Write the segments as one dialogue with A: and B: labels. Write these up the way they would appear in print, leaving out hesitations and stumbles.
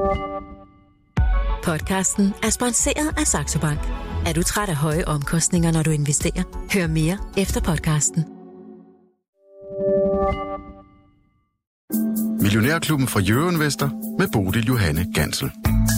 A: Podcasten er sponsoreret af Saxo Bank. Er du træt af høje omkostninger, når du investerer? Hør mere efter podcasten.
B: Millionærklubben fra Euroinvestor med Bodil Johanne Gansel.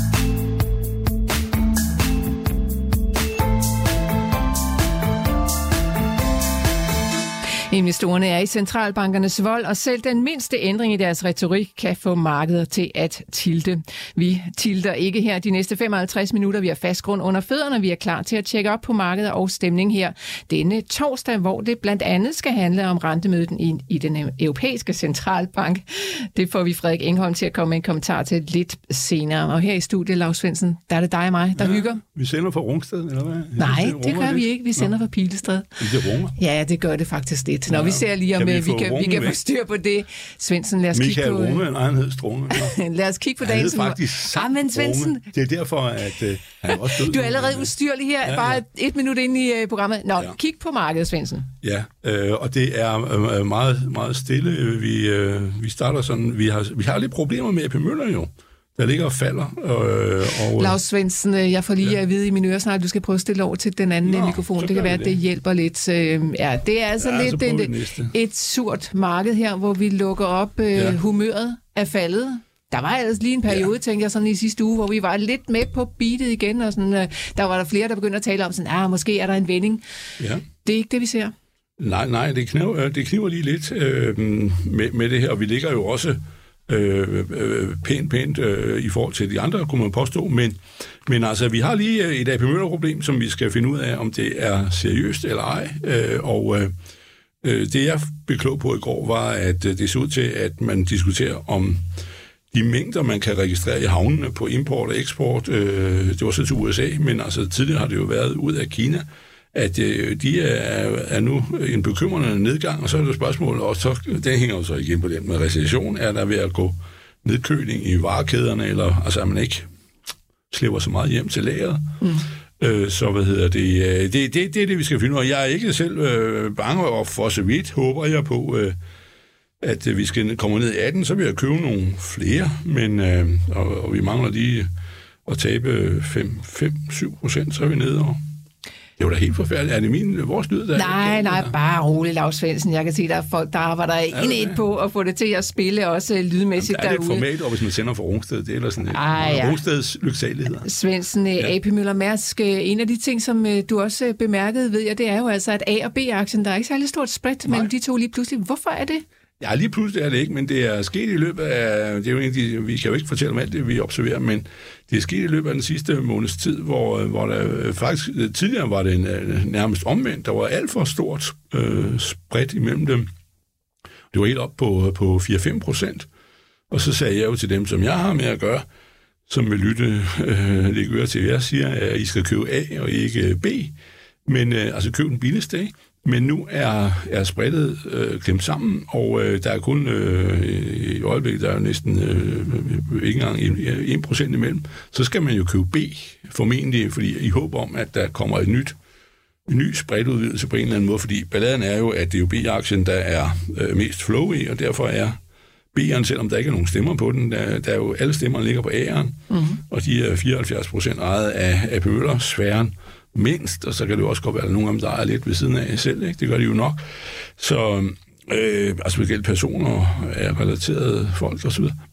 C: Investorerne er i centralbankernes vold, og selv den mindste ændring i deres retorik kan få markeder til at tilte. Vi tilter ikke her de næste 55 minutter. Vi har fast grund under fødderne. Vi er klar til at tjekke op på markedet og stemning her denne torsdag, hvor det blandt andet skal handle om rentemødet i den europæiske centralbank. Det får vi Frederik Engholm til at komme med en kommentar til lidt senere. Og her i studiet, Lars Svendsen, der er det dig og mig, der hygger.
D: Vi sender fra Rungsted, eller hvad?
C: Nej, det gør vi ikke. Vi sender fra Pilestræd.
D: Det runger?
C: Ja, det gør det faktisk lidt. Når vi ser lige om vi kan få styr på det. Svendsen, lad os kigge på...
D: Michael Runge, en egen hed Strunge.
C: Lad os kigge på dagen.
D: Han hed faktisk
C: men Svendsen...
D: Det er derfor, at han også død.
C: Du er allerede ustyrlig her, bare 1 minut ind i programmet. Nå, kig på markedet, Svendsen.
D: Ja, og det er meget, meget stille. Vi starter sådan... Vi har lidt problemer med AP Møller jo. Der ligger og falder.
C: Lars Svendsen, jeg får lige at vide i min øre snart, at du skal prøve at stille over til den anden mikrofon. Det kan være, at det hjælper lidt. Det er altså lidt et surt marked her, hvor vi lukker op. Humøret er faldet. Der var altså lige en periode, tænkte jeg, sådan i sidste uge, hvor vi var lidt med på beatet igen, og sådan, der var der flere, der begyndte at tale om, sådan, måske er der en vending. Ja. Det er ikke det, vi ser.
D: Nej, det kniver lige lidt med det her, og vi ligger jo også pænt i forhold til de andre, kunne man påstå, men altså, vi har lige et AP Møller-problem, som vi skal finde ud af, om det er seriøst eller ej, det jeg blev klog på i går, var, at det så ud til, at man diskuterer om de mængder, man kan registrere i havnene på import og eksport, det var så til USA, men altså tidligere har det jo været ud af Kina, at de er nu en bekymrende nedgang, og så er det spørgsmål, og så, den hænger jo så igen på den med recession, er der ved at gå nedkøling i varekæderne, eller altså at man ikke slæber så meget hjem til lageret. Så det er det, vi skal finde ud af. Jeg er ikke selv bange for så vidt, håber jeg på, at vi skal komme ned i 18, så vil jeg købe nogle flere, men og vi mangler lige at tabe 5-7%, så er vi nede over. Det var da helt forfærdeligt. Er det vores lyd, der
C: Nej, bare rolig, Lars Svendsen. Jeg kan se, der er folk, der arbejder en på at få det til at spille også lydmæssigt derude.
D: Det er lidt format, og hvis man sender fra Rungsted, det er sådan et Rungsteds lyksaligheder.
C: Svendsen, AP Møller Mærsk, en af de ting, som du også bemærkede, ved jeg, det er jo altså, at A- og B-aktien, der er ikke særlig stort spread mellem de to lige pludselig. Hvorfor er det?
D: Ja, lige pludselig er det ikke, men det er sket i løbet af, det er jo egentlig, vi kan jo ikke fortælle om alt det, vi observerer, men det er sket i løbet af den sidste måneds tid, hvor der faktisk, tidligere var det nærmest omvendt, der var alt for stort spredt imellem dem. Det var helt op på 4-5%, og så sagde jeg jo til dem, som jeg har med at gøre, som vil lægge øre til, jeg siger, at I skal købe A og ikke B, men altså køb den billigste af. Men nu er spreadet klemt sammen, og der er kun i øjeblikket, der er næsten ikke engang 1% imellem. Så skal man jo købe B, formentlig, fordi i håb om, at der kommer en ny spreadudvidelse på en eller anden måde, fordi balladen er jo, at det er jo B-aktien, der er mest flow i, og derfor er B'eren, selvom der ikke er nogen stemmer på den, der er jo alle stemmerne ligger på A'eren, og de er 74% ejet af AP Møller sfæren mindst, og så kan det jo også godt være, at nogle af dem, der er lidt ved siden af selv, ikke? Det gør de jo nok. Så, altså specielt personer er relaterede folk og så videre.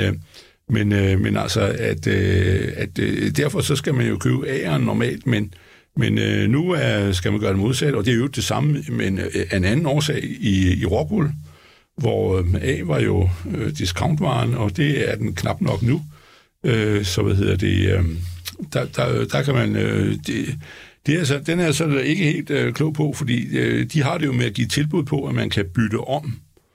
D: Men altså, at derfor så skal man jo købe A'eren normalt, men nu skal man gøre det modsat, og det er jo det samme, men en anden årsag i Rockwool, hvor A var jo discountvaren, og det er den knap nok nu. Så der kan man... den er så ikke helt klog på, fordi de har det jo med at give tilbud på, at man kan bytte om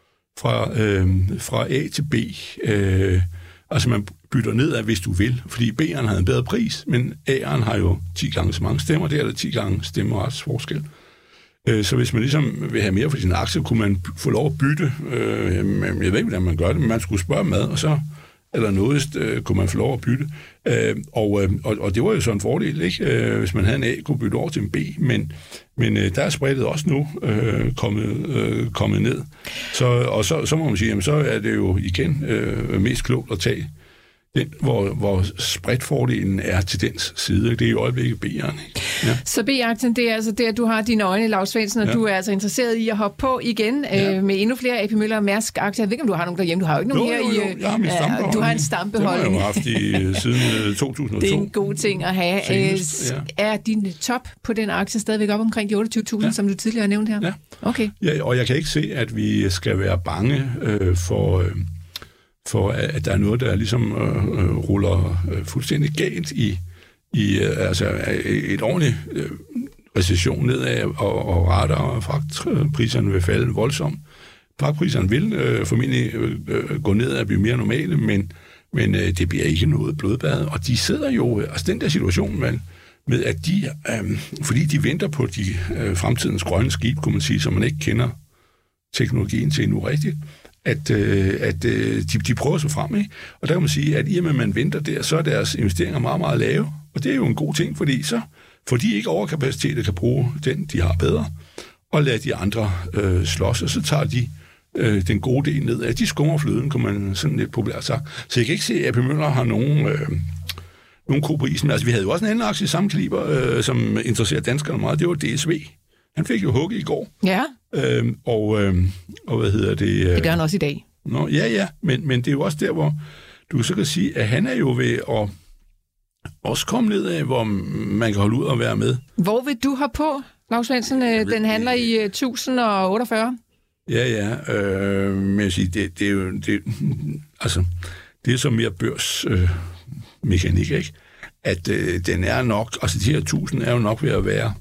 D: fra A til B. Altså man bytter nedad, hvis du vil, fordi B'eren har en bedre pris, men A'eren har jo 10 gange så mange stemmer, det er der 10 gange stemmeretsforskel. Så hvis man ligesom vil have mere for sin aktie, kunne man få lov at bytte. Jeg ved ikke, hvordan man gør det, men man skulle spørge med, og så eller noget, kunne man få lov at bytte. Og det var jo så en fordel, ikke? Hvis man havde en A, kunne bytte over til en B, men der er spreadet også nu kommet ned. Så må man sige, jamen, så er det jo igen mest klogt at tage hvor spredfordelen er til dens side. Det er i øjeblikket B'eren. Ja.
C: Så B-aktien, det er altså der, du har dine øjne, Laus Svendsen, og du er altså interesseret i at hoppe på igen med endnu flere AP Møller og Mærsk-aktier. Jeg ved ikke, om du har nogen derhjemme. Du har jo ikke nogen her i...
D: Jeg har min stambeholdning.
C: Du har en stambeholdning.
D: Det har jeg jo haft siden 2002.
C: Det er en god ting at have. Er din top på den aktie stadigvæk op omkring de 28.000, som du tidligere har nævnt her?
D: Ja.
C: Okay.
D: Ja, og jeg kan ikke se, at vi skal være bange for at der er noget, der ligesom ruller fuldstændig galt i et ordentligt recession nedad, og radar og fragtpriserne vil falde voldsomt. Fragtpriserne vil formentlig gå ned og blive mere normale, men det bliver ikke noget blodbad. Og de sidder jo, altså den der situation med at de, fordi de venter på de fremtidens grønne skib, kunne man sige, som man ikke kender teknologien til endnu rigtigt, at de prøver sig frem, ikke? Og der kan man sige, at i og med, at man venter der, så er deres investeringer meget, meget lave. Og det er jo en god ting, fordi så får de ikke overkapacitet og kan bruge den, de har bedre, og lade de andre slås, og så tager de den gode del ned af. De skummer fløden, kunne man sådan lidt populært sagt. Så jeg kan ikke se, at AP Møller har nogen ko på isen. Altså, vi havde jo også en anden aktie i samme kaliber, som interesserer danskerne meget. Det var DSV. Han fik jo hugget i går. Ja. Og hvad hedder det?
C: Det gør han også i dag.
D: Nå, ja, men det er jo også der, hvor du så kan sige, at han er jo ved at også komme ned af, hvor man kan holde ud og være med. Hvor vil
C: du have på, Laus Svendsen? Den handler i 1048.
D: Ja, men jeg siger, det er jo... Altså, det er så mere børsmekanik, ikke? At den er nok... Altså, de her 1000 er jo nok ved at være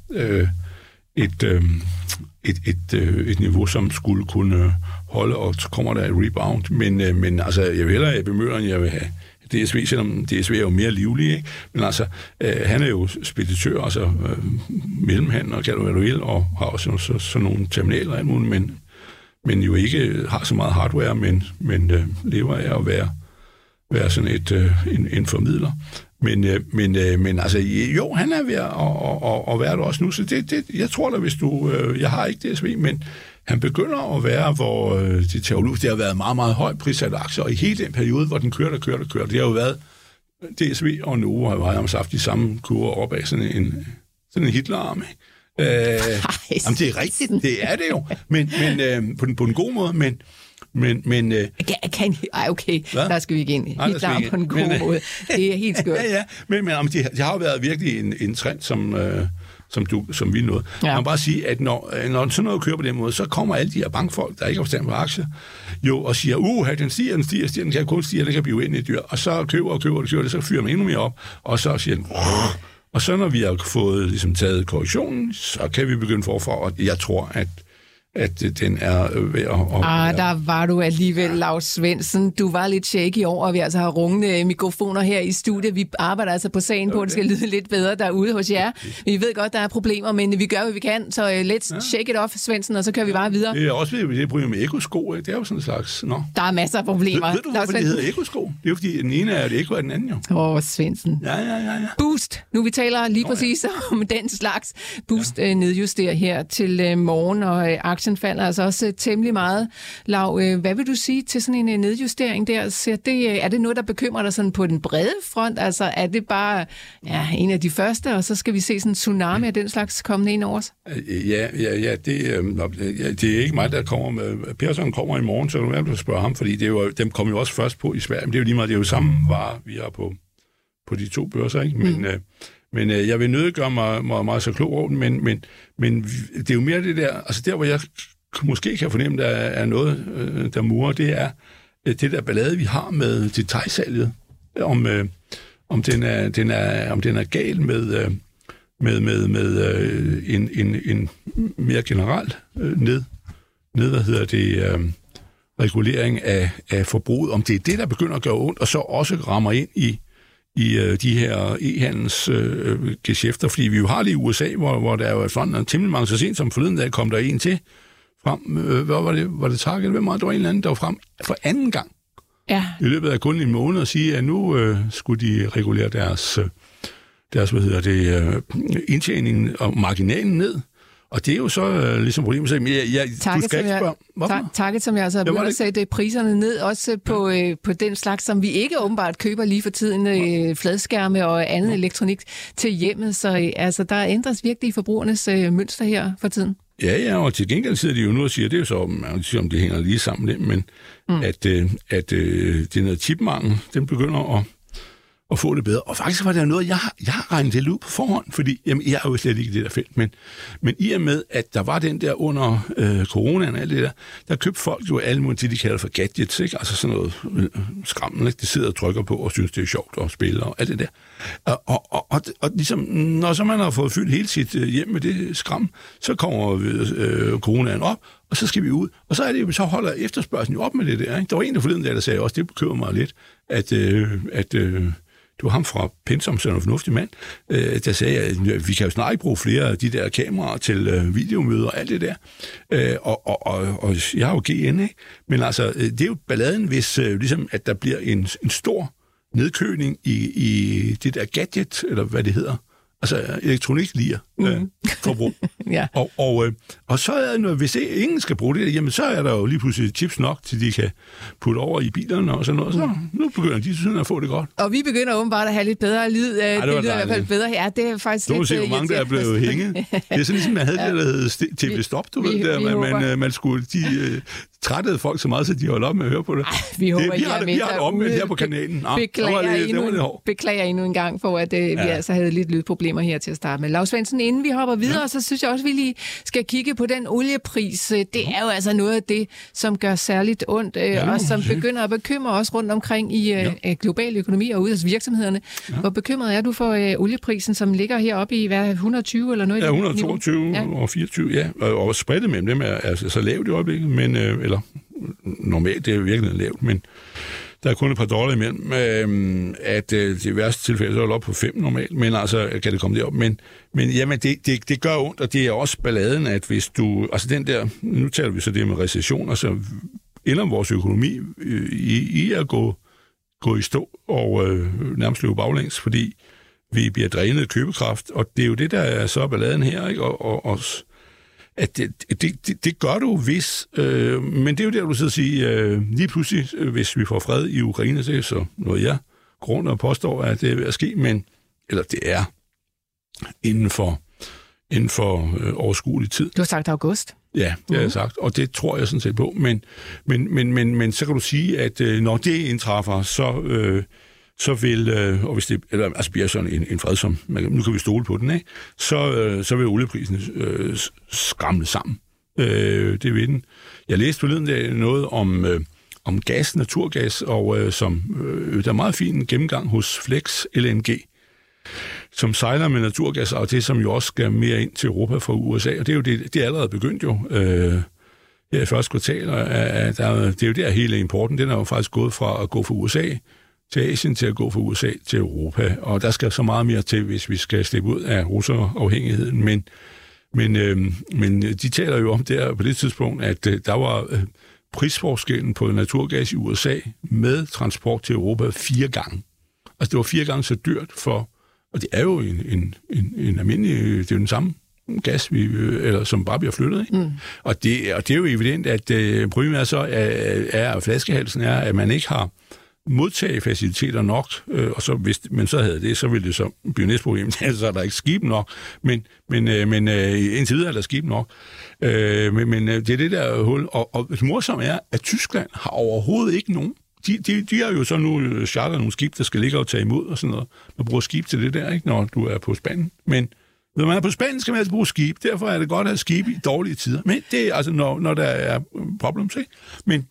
D: et niveau, som skulle kunne holde, og så kommer der et rebound. Men altså, jeg vil hellere have Møller, end jeg vil have DSV, selvom DSV er jo mere livlig, ikke? Men altså, han er jo speditør, altså mellemhandler, og kan du hvad du vil, og har også sådan nogle terminaler af munden, men jo ikke har så meget hardware, men lever af at være sådan en formidler. Men altså, jo, han er ved at være der også nu, så det jeg tror da, hvis du... jeg har ikke DSV, men han begynder at være, hvor det har været meget, meget højt prissat aktier, og i hele den periode, hvor den kørte, det har jo været... DSV og Novo har jo haft de samme kurver op af sådan en Hitler-arm. Jamen, det er rigtigt, det er det jo, men på en god måde, men
C: okay, hvad? Der skal vi ikke ind. Hitler på en god måde. Det er helt skørt.
D: ja, men det har jo været virkelig en trend, som vi nåede. Ja. Man kan bare sige, at når sådan noget kører på den måde, så kommer alle de her bankfolk, der ikke har forstand på aktier, jo og siger, den stiger, den kan kun stige, det kan blive uendeligt dyr, og så køber det, så fyrer man endnu mere op, og så siger den, og så når vi har fået ligesom taget korrektionen, så kan vi begynde forfra, og jeg tror, at den er ved at...
C: der var du alligevel, Laus Svendsen. Du var lidt shaky over, at vi altså har rungende mikrofoner her i studiet. Vi arbejder altså på sagen på, at det skal lyde lidt bedre derude hos jer. Vi ved godt, der er problemer, men vi gør, hvad vi kan. Så let's shake it off, Svendsen, og så kører vi bare videre.
D: Det er også det problem med ekosko. Det er jo sådan en slags... Nå.
C: Der er masser af problemer.
D: Ved du, hvorfor det hedder ekosko? Det er jo, fordi den ene er et eko, og den anden
C: jo. Svendsen.
D: Ja.
C: Boost. Nu vi taler lige præcis om den slags. Boost nedjusterer her til morgen, og aktien falder altså også temmelig meget. Lau, hvad vil du sige til sådan en nedjustering der? Er det noget, der bekymrer dig sådan på den brede front? Altså, er det bare en af de første, og så skal vi se sådan en tsunami af den slags kommende ind over os?
D: Ja, det er ikke mig, der kommer med. Persson kommer i morgen, så du vil spørge ham, fordi dem kommer jo også først på i Sverige. Men det er jo lige meget, det er jo samme vare, vi har på de to børser, ikke? Men jeg vil nødt gøre mig meget så klog over den, men det er jo mere det der, altså der, hvor jeg måske kan fornemme, der er noget, der murer, det er det der ballade, vi har med detailsalget, om den er gal med en mere generel regulering af forbruget, om det er det, der begynder at gøre ondt, og så også rammer ind i de her e-handelsgeschæfter, fordi vi jo har det i USA, hvor der jo er temmelig mange, så sent som forleden dag kom der en til frem. Hvad var det Target? Hvem var det? Der var en eller anden, der var frem for anden gang. Ja. I løbet af kun en måned at sige, at nu skulle de regulere deres indtjening og marginalen ned. Og det er jo så ligesom problemet. Du skal ikke spørge.
C: Takket, som jeg altså har begyndt at sætte priserne ned, også på den slags, som vi ikke åbenbart køber lige for tiden, fladskærme og andet elektronik til hjemmet. Så altså, der ændres virkelig forbrugernes mønster her for tiden.
D: Ja, og til gengæld sidder de jo nu og siger, det er jo så, man kan sige, om det hænger lige sammen, men at det er noget chipmangel, den begynder at få det bedre. Og faktisk var det noget, jeg har regnet det ud på forhånd, fordi jeg er jo slet ikke i det der felt, men i og med, at der var den der under coronaen og alt det der købte folk jo alle mulige, de kalder for gadgets, ikke? Altså sådan noget skræmmende, de sidder og trykker på og synes, det er sjovt at spille og alt det der. Og ligesom, når så man har fået fyldt hele sit hjem med det skram, så kommer coronaen op, og så skal vi ud. Og så er det jo, så holder efterspørgselen jo op med det der, ikke? Der var en der forleden der sagde også, det bekymrer mig lidt, at det var ham fra Pensum, som en fornuftig mand, der sagde, at vi kan jo snart ikke bruge flere af de der kameraer til videomøder og alt det der. Og jeg har jo GN, ikke? Men altså, det er jo balladen, hvis ligesom, at der bliver en stor nedkøling i det der gadget, eller hvad det hedder, altså elektroniklier forbrug.
C: Ja.
D: Og så er det, hvis ingen skal bruge det, jamen så er der jo lige pludselig chips nok, til de kan putte over i bilerne og sådan noget. Så nu begynder de sådan at få det godt.
C: Og vi begynder åbenbart at have lidt bedre lyd. Det lyder i hvert fald bedre. Ja, det er faktisk lidt...
D: Du se, hvor mange der er blevet hænge. Det er sådan ligesom, man havde det, der hed TV-stop, du ved, der man skulle... trættede folk så meget, så de holdt op med at høre på det.
C: Vi håber,
D: vi har det omvendt her på kanalen.
C: Beklager endnu en gang for, at vi altså havde lidt lydproblemer her til at starte med. Lars Svendsen, inden vi hopper videre, så synes jeg også, vi lige skal kigge på den oliepris. Det er jo altså noget af det, som gør særligt ondt, og som begynder at bekymre os rundt omkring i global økonomi og ude af virksomhederne. Hvor bekymret er du for olieprisen, som ligger heroppe i 120 eller noget?
D: Ja, 122 og 24, ja. Og spredtet mellem dem er altså så lavt i øjeblikket, men eller normalt, det er jo virkelig lavt, men der er kun et par dollar imellem, at det værste tilfælde så er op på 5 normalt, men altså kan det komme derop. Men jamen, det gør ondt, og det er også balladen, at hvis du, altså den der, nu taler vi så det med recession, altså ender vores økonomi i at gå i stå og nærmest løbe baglæns, fordi vi bliver drænet købekraft, og det er jo det, der er så balladen her, ikke? Og at det gør du, hvis... men det er jo der, du sidder og siger, lige pludselig, hvis vi får fred i Ukraine, det er så noget, jeg grunder og påstår, at det er ved at ske, men... Eller det er inden for overskuelig tid.
C: Du har sagt august.
D: Ja, det har jeg sagt, og det tror jeg sådan set på. Men så kan du sige, at når det indtræffer, så vil, og hvis det altså bliver sådan en fred, som nu kan vi stole på den, ikke? Så vil olieprisen skramle sammen. Det vil den. Jeg læste forleden noget om gas, naturgas, og som der er meget fin gennemgang hos Flex LNG, som sejler med naturgas, og det som jo også skal mere ind til Europa fra USA, og det er jo det er allerede begyndt jo her i første kvartal, og det er jo der hele importen, den er jo faktisk gået fra at gå fra USA til Asien til at gå fra USA til Europa, og der skal så meget mere til, hvis vi skal slippe ud af russerafhængigheden, men de taler jo om der på det tidspunkt, at der var prisforskellen på naturgas i USA med transport til Europa 4 gange. Altså det var 4 gange så dyrt for, og det er jo en almindelig, det er jo den samme gas, eller som bare bliver flyttet, ikke? Mm. Og det er jo evident, at problemet er så, at flaskehalsen er, at man ikke har modtagefaciliteter nok, og så hvis man så havde det, så ville det så blive næste problem, så er der ikke skib nok, men indtil videre er der skib nok. Men det er det der hul, og det morsomme er, at Tyskland har overhovedet ikke nogen. De har jo så nu charteret nogle skib, der skal ligge og tage imod og sådan noget. Man bruger skib til det der, ikke, når du er på Spanien. Men når man er på Spanien, skal man altså bruge skib. Derfor er det godt at have skib i dårlige tider. Men det er altså, når der er problemer, ikke?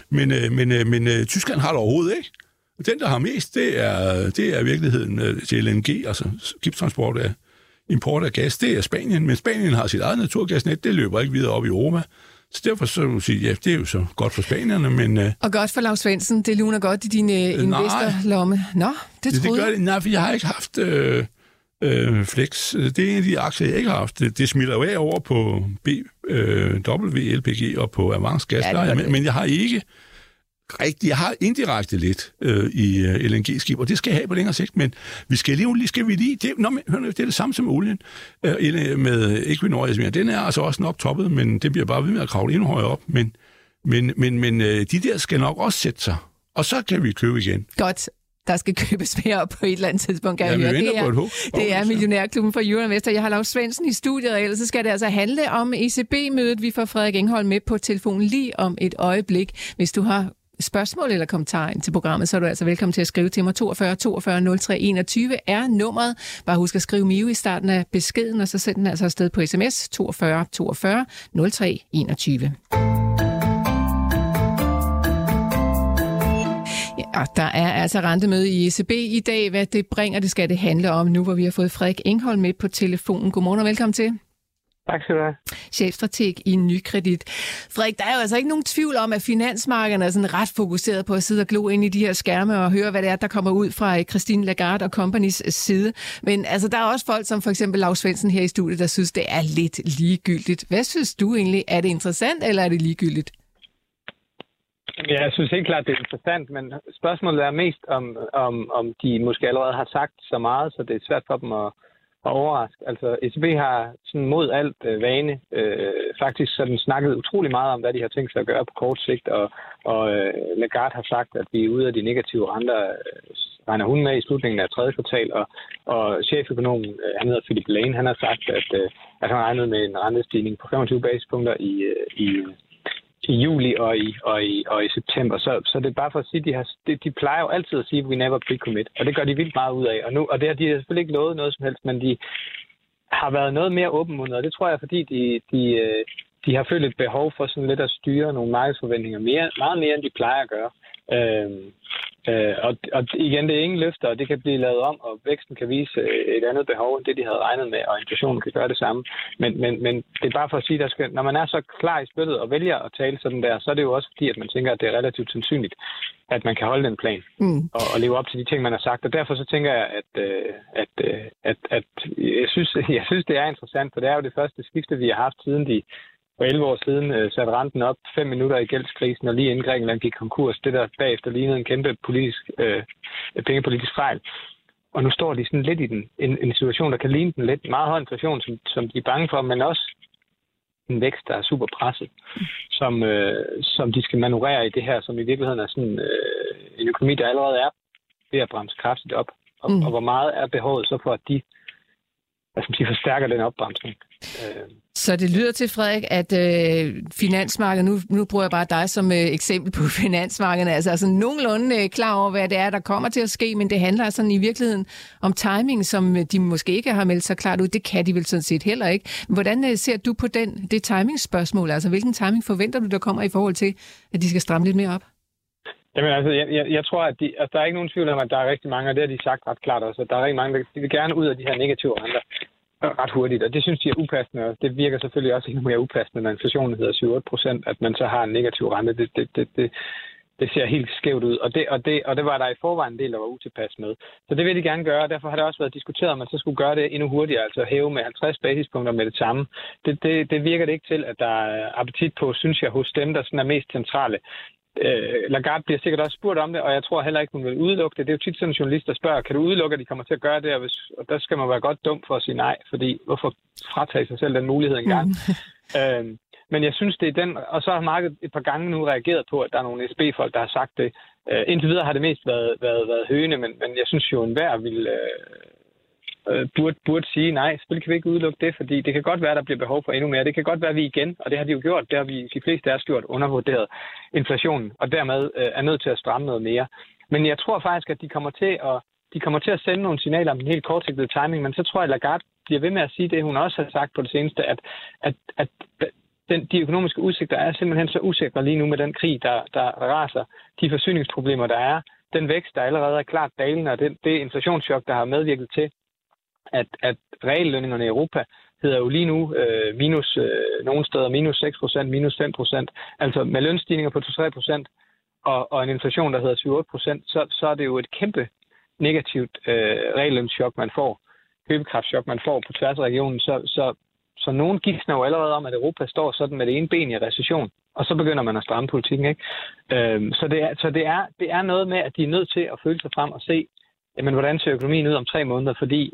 D: Men Tyskland har det overhovedet ikke. Den, der har mest, det er i virkeligheden til LNG, altså skibstransport af import af gas, det er Spanien. Men Spanien har sit eget naturgasnet, det løber ikke videre op i Europa. Så derfor så vil du sige, ja, det er jo så godt for spanierne, men... Og
C: godt for Lars Svendsen, det luner godt i din investorlomme. Nå, det
D: gør det. Nej, for jeg har ikke haft Flex. Det er en af de aktier, jeg ikke har haft. Det smitter jo af over på BW, LPG og på Avance Gas. Ja, men jeg har ikke rigtig, jeg har indirekte lidt i LNG-skib, og det skal jeg have på længere sigt, men vi skal lige, det er det samme som olien med Equinor, den er altså også nok toppet, men det bliver bare ved med at kravle endnu højere op, men de der skal nok også sætte sig, og så kan vi købe igen.
C: Godt. Der skal købes mere op på et eller andet tidspunkt, kan jeg høre. Det er Millionærklubben for Euroinvestor. Jeg har Lars Svendsen i studiet, og ellers så skal det altså handle om ECB-mødet. Vi får Frederik Engholm med på telefonen lige om et øjeblik. Hvis du har spørgsmål eller kommentarer ind til programmet, så er du altså velkommen til at skrive til mig. 42 42 03 21 er nummeret. Bare husk at skrive Mio i starten af beskeden, og så send den altså afsted på sms 42 42 03 21. Ja, der er altså rentemøde i ECB i dag. Hvad det bringer, det skal det handle om nu, hvor vi har fået Frederik Engholm med på telefonen. Godmorgen og velkommen til.
E: Tak skal du have.
C: Chefstrateg i Nykredit. Frederik, der er jo altså ikke nogen tvivl om, at finansmarkederne er sådan ret fokuseret på at sidde og glo ind i de her skærme og høre, hvad det er, der kommer ud fra Christine Lagarde og Companys side. Men altså, der er også folk som for eksempel Lars Svendsen her i studiet, der synes, det er lidt ligegyldigt. Hvad synes du egentlig? Er det interessant, eller er det ligegyldigt?
E: Jeg synes helt klart, det er interessant, men spørgsmålet er mest om de måske allerede har sagt så meget, så det er svært for dem at overraske. Altså ECB har sådan mod alt vane faktisk sådan snakket utrolig meget om, hvad de har tænkt sig at gøre på kort sigt, og Lagarde har sagt, at vi er ude af de negative renter, regner hun med i slutningen af 3. kvartal, og cheføkonomen, han hedder Philip Lane, han har sagt, at han regnede med en rentestigning på 25 basispunkter i juli og i september. Så det er bare for at sige, de plejer jo altid at sige, we never pre-commit, og det gør de vildt meget ud af. Og det har de selvfølgelig ikke lovet noget som helst, men de har været noget mere åbenmundet, og det tror jeg, fordi de har følt et behov for sådan lidt at styre nogle markedsforventninger meget mere, end de plejer at gøre. Og igen, det er ingen løfter, og det kan blive lavet om, og væksten kan vise et andet behov end det, de havde regnet med, og inflationen kan gøre det samme. Men det er bare for at sige, når man er så klar i spyttet og vælger at tale sådan der, så er det jo også fordi, at man tænker, at det er relativt sandsynligt, at man kan holde den plan og leve op til de ting, man har sagt. Og derfor så tænker jeg, at jeg synes, det er interessant, for det er jo det første skifte, vi har haft siden de for 11 år siden satte renten op 5 minutter i gældskrisen, og lige inden Grækenland gik konkurs. Det der bagefter lignede en kæmpe pengepolitisk fejl. Og nu står de sådan lidt i en situation, der kan ligne den lidt meget høj inflation, som de er bange for, men også en vækst, der er super presset, som de skal manøvrere i det her, som i virkeligheden er sådan en økonomi, der allerede er ved at bremse kraftigt op. Og hvor meget er behovet så for, at de forstærker den opbremsning.
C: Så det lyder til, Frederik, at finansmarkedet, nu bruger jeg bare dig som eksempel på finansmarkedet, altså nogenlunde klar over, hvad det er, der kommer til at ske, men det handler sådan i virkeligheden om timing, som de måske ikke har meldt sig klart ud. Det kan de vel sådan set heller ikke. Hvordan ser du på det timing-spørgsmål? Altså, hvilken timing forventer du, der kommer i forhold til, at de skal stramme lidt mere op?
E: Jamen altså, jeg tror, at der er ikke nogen tvivl om, at der er rigtig mange, og det har de sagt ret klart også, der er rigtig mange, der vil gerne ud af de her negative renter ret hurtigt, og det synes de er upassende, og det virker selvfølgelig også endnu mere upassende, når inflationen hedder 7-8%, at man så har en negativ rente. Det ser helt skævt ud, og det var der i forvejen en del, der var utilpas med. Så det vil de gerne gøre, og derfor har det også været diskuteret, at man så skulle gøre det endnu hurtigere, altså hæve med 50 basispunkter med det samme. Det virker det ikke til, at der er appetit på, synes jeg, hos dem, der sådan er mest centrale. Lagarde bliver sikkert også spurgt om det, og jeg tror heller ikke, hun vil udelukke det. Det er jo tit sådan en journalist, der spørger, kan du udelukke, at de kommer til at gøre det? Og der skal man være godt dum for at sige nej, fordi hvorfor fratage sig selv den mulighed engang? Men jeg synes, det er den, og så har markedet et par gange nu reageret på, at der er nogle ECB-folk, der har sagt det. Indtil videre har det mest været højende, men jeg synes jo, enhver vil burde sige nej, selvfølgelig kan vi ikke udelukke det, fordi det kan godt være, der bliver behov for endnu mere. Det kan godt være, at vi igen, og det har de jo gjort, det har vi de fleste af os gjort, undervurderet inflationen, og dermed er nødt til at stramme noget mere. Men jeg tror faktisk, at de kommer til at sende nogle signaler om en helt kortsigtet timing, men så tror jeg, at Lagarde bliver ved med at sige det, hun også har sagt på det seneste, at de økonomiske udsigter er simpelthen så usikre lige nu med den krig, der raser, de forsyningsproblemer, der er, den vækst, der allerede er klart dalende, og det inflationschok, der har medvirket til, at reallønningerne i Europa hedder jo lige nu nogle steder minus 6%, minus 5%. Altså med lønstigninger på 2-3% og en inflation, der hedder 7-8%, så er det jo et kæmpe negativt reallønschok, man får. Købekraftschok, man får på tværs af regionen. Så nogen gidsner jo allerede om, at Europa står sådan med det ene ben i recession. Og så begynder man at stramme politikken, ikke? Så det er noget med, at de er nødt til at føle sig frem og se, jamen, hvordan ser økonomien ud om 3 måneder, fordi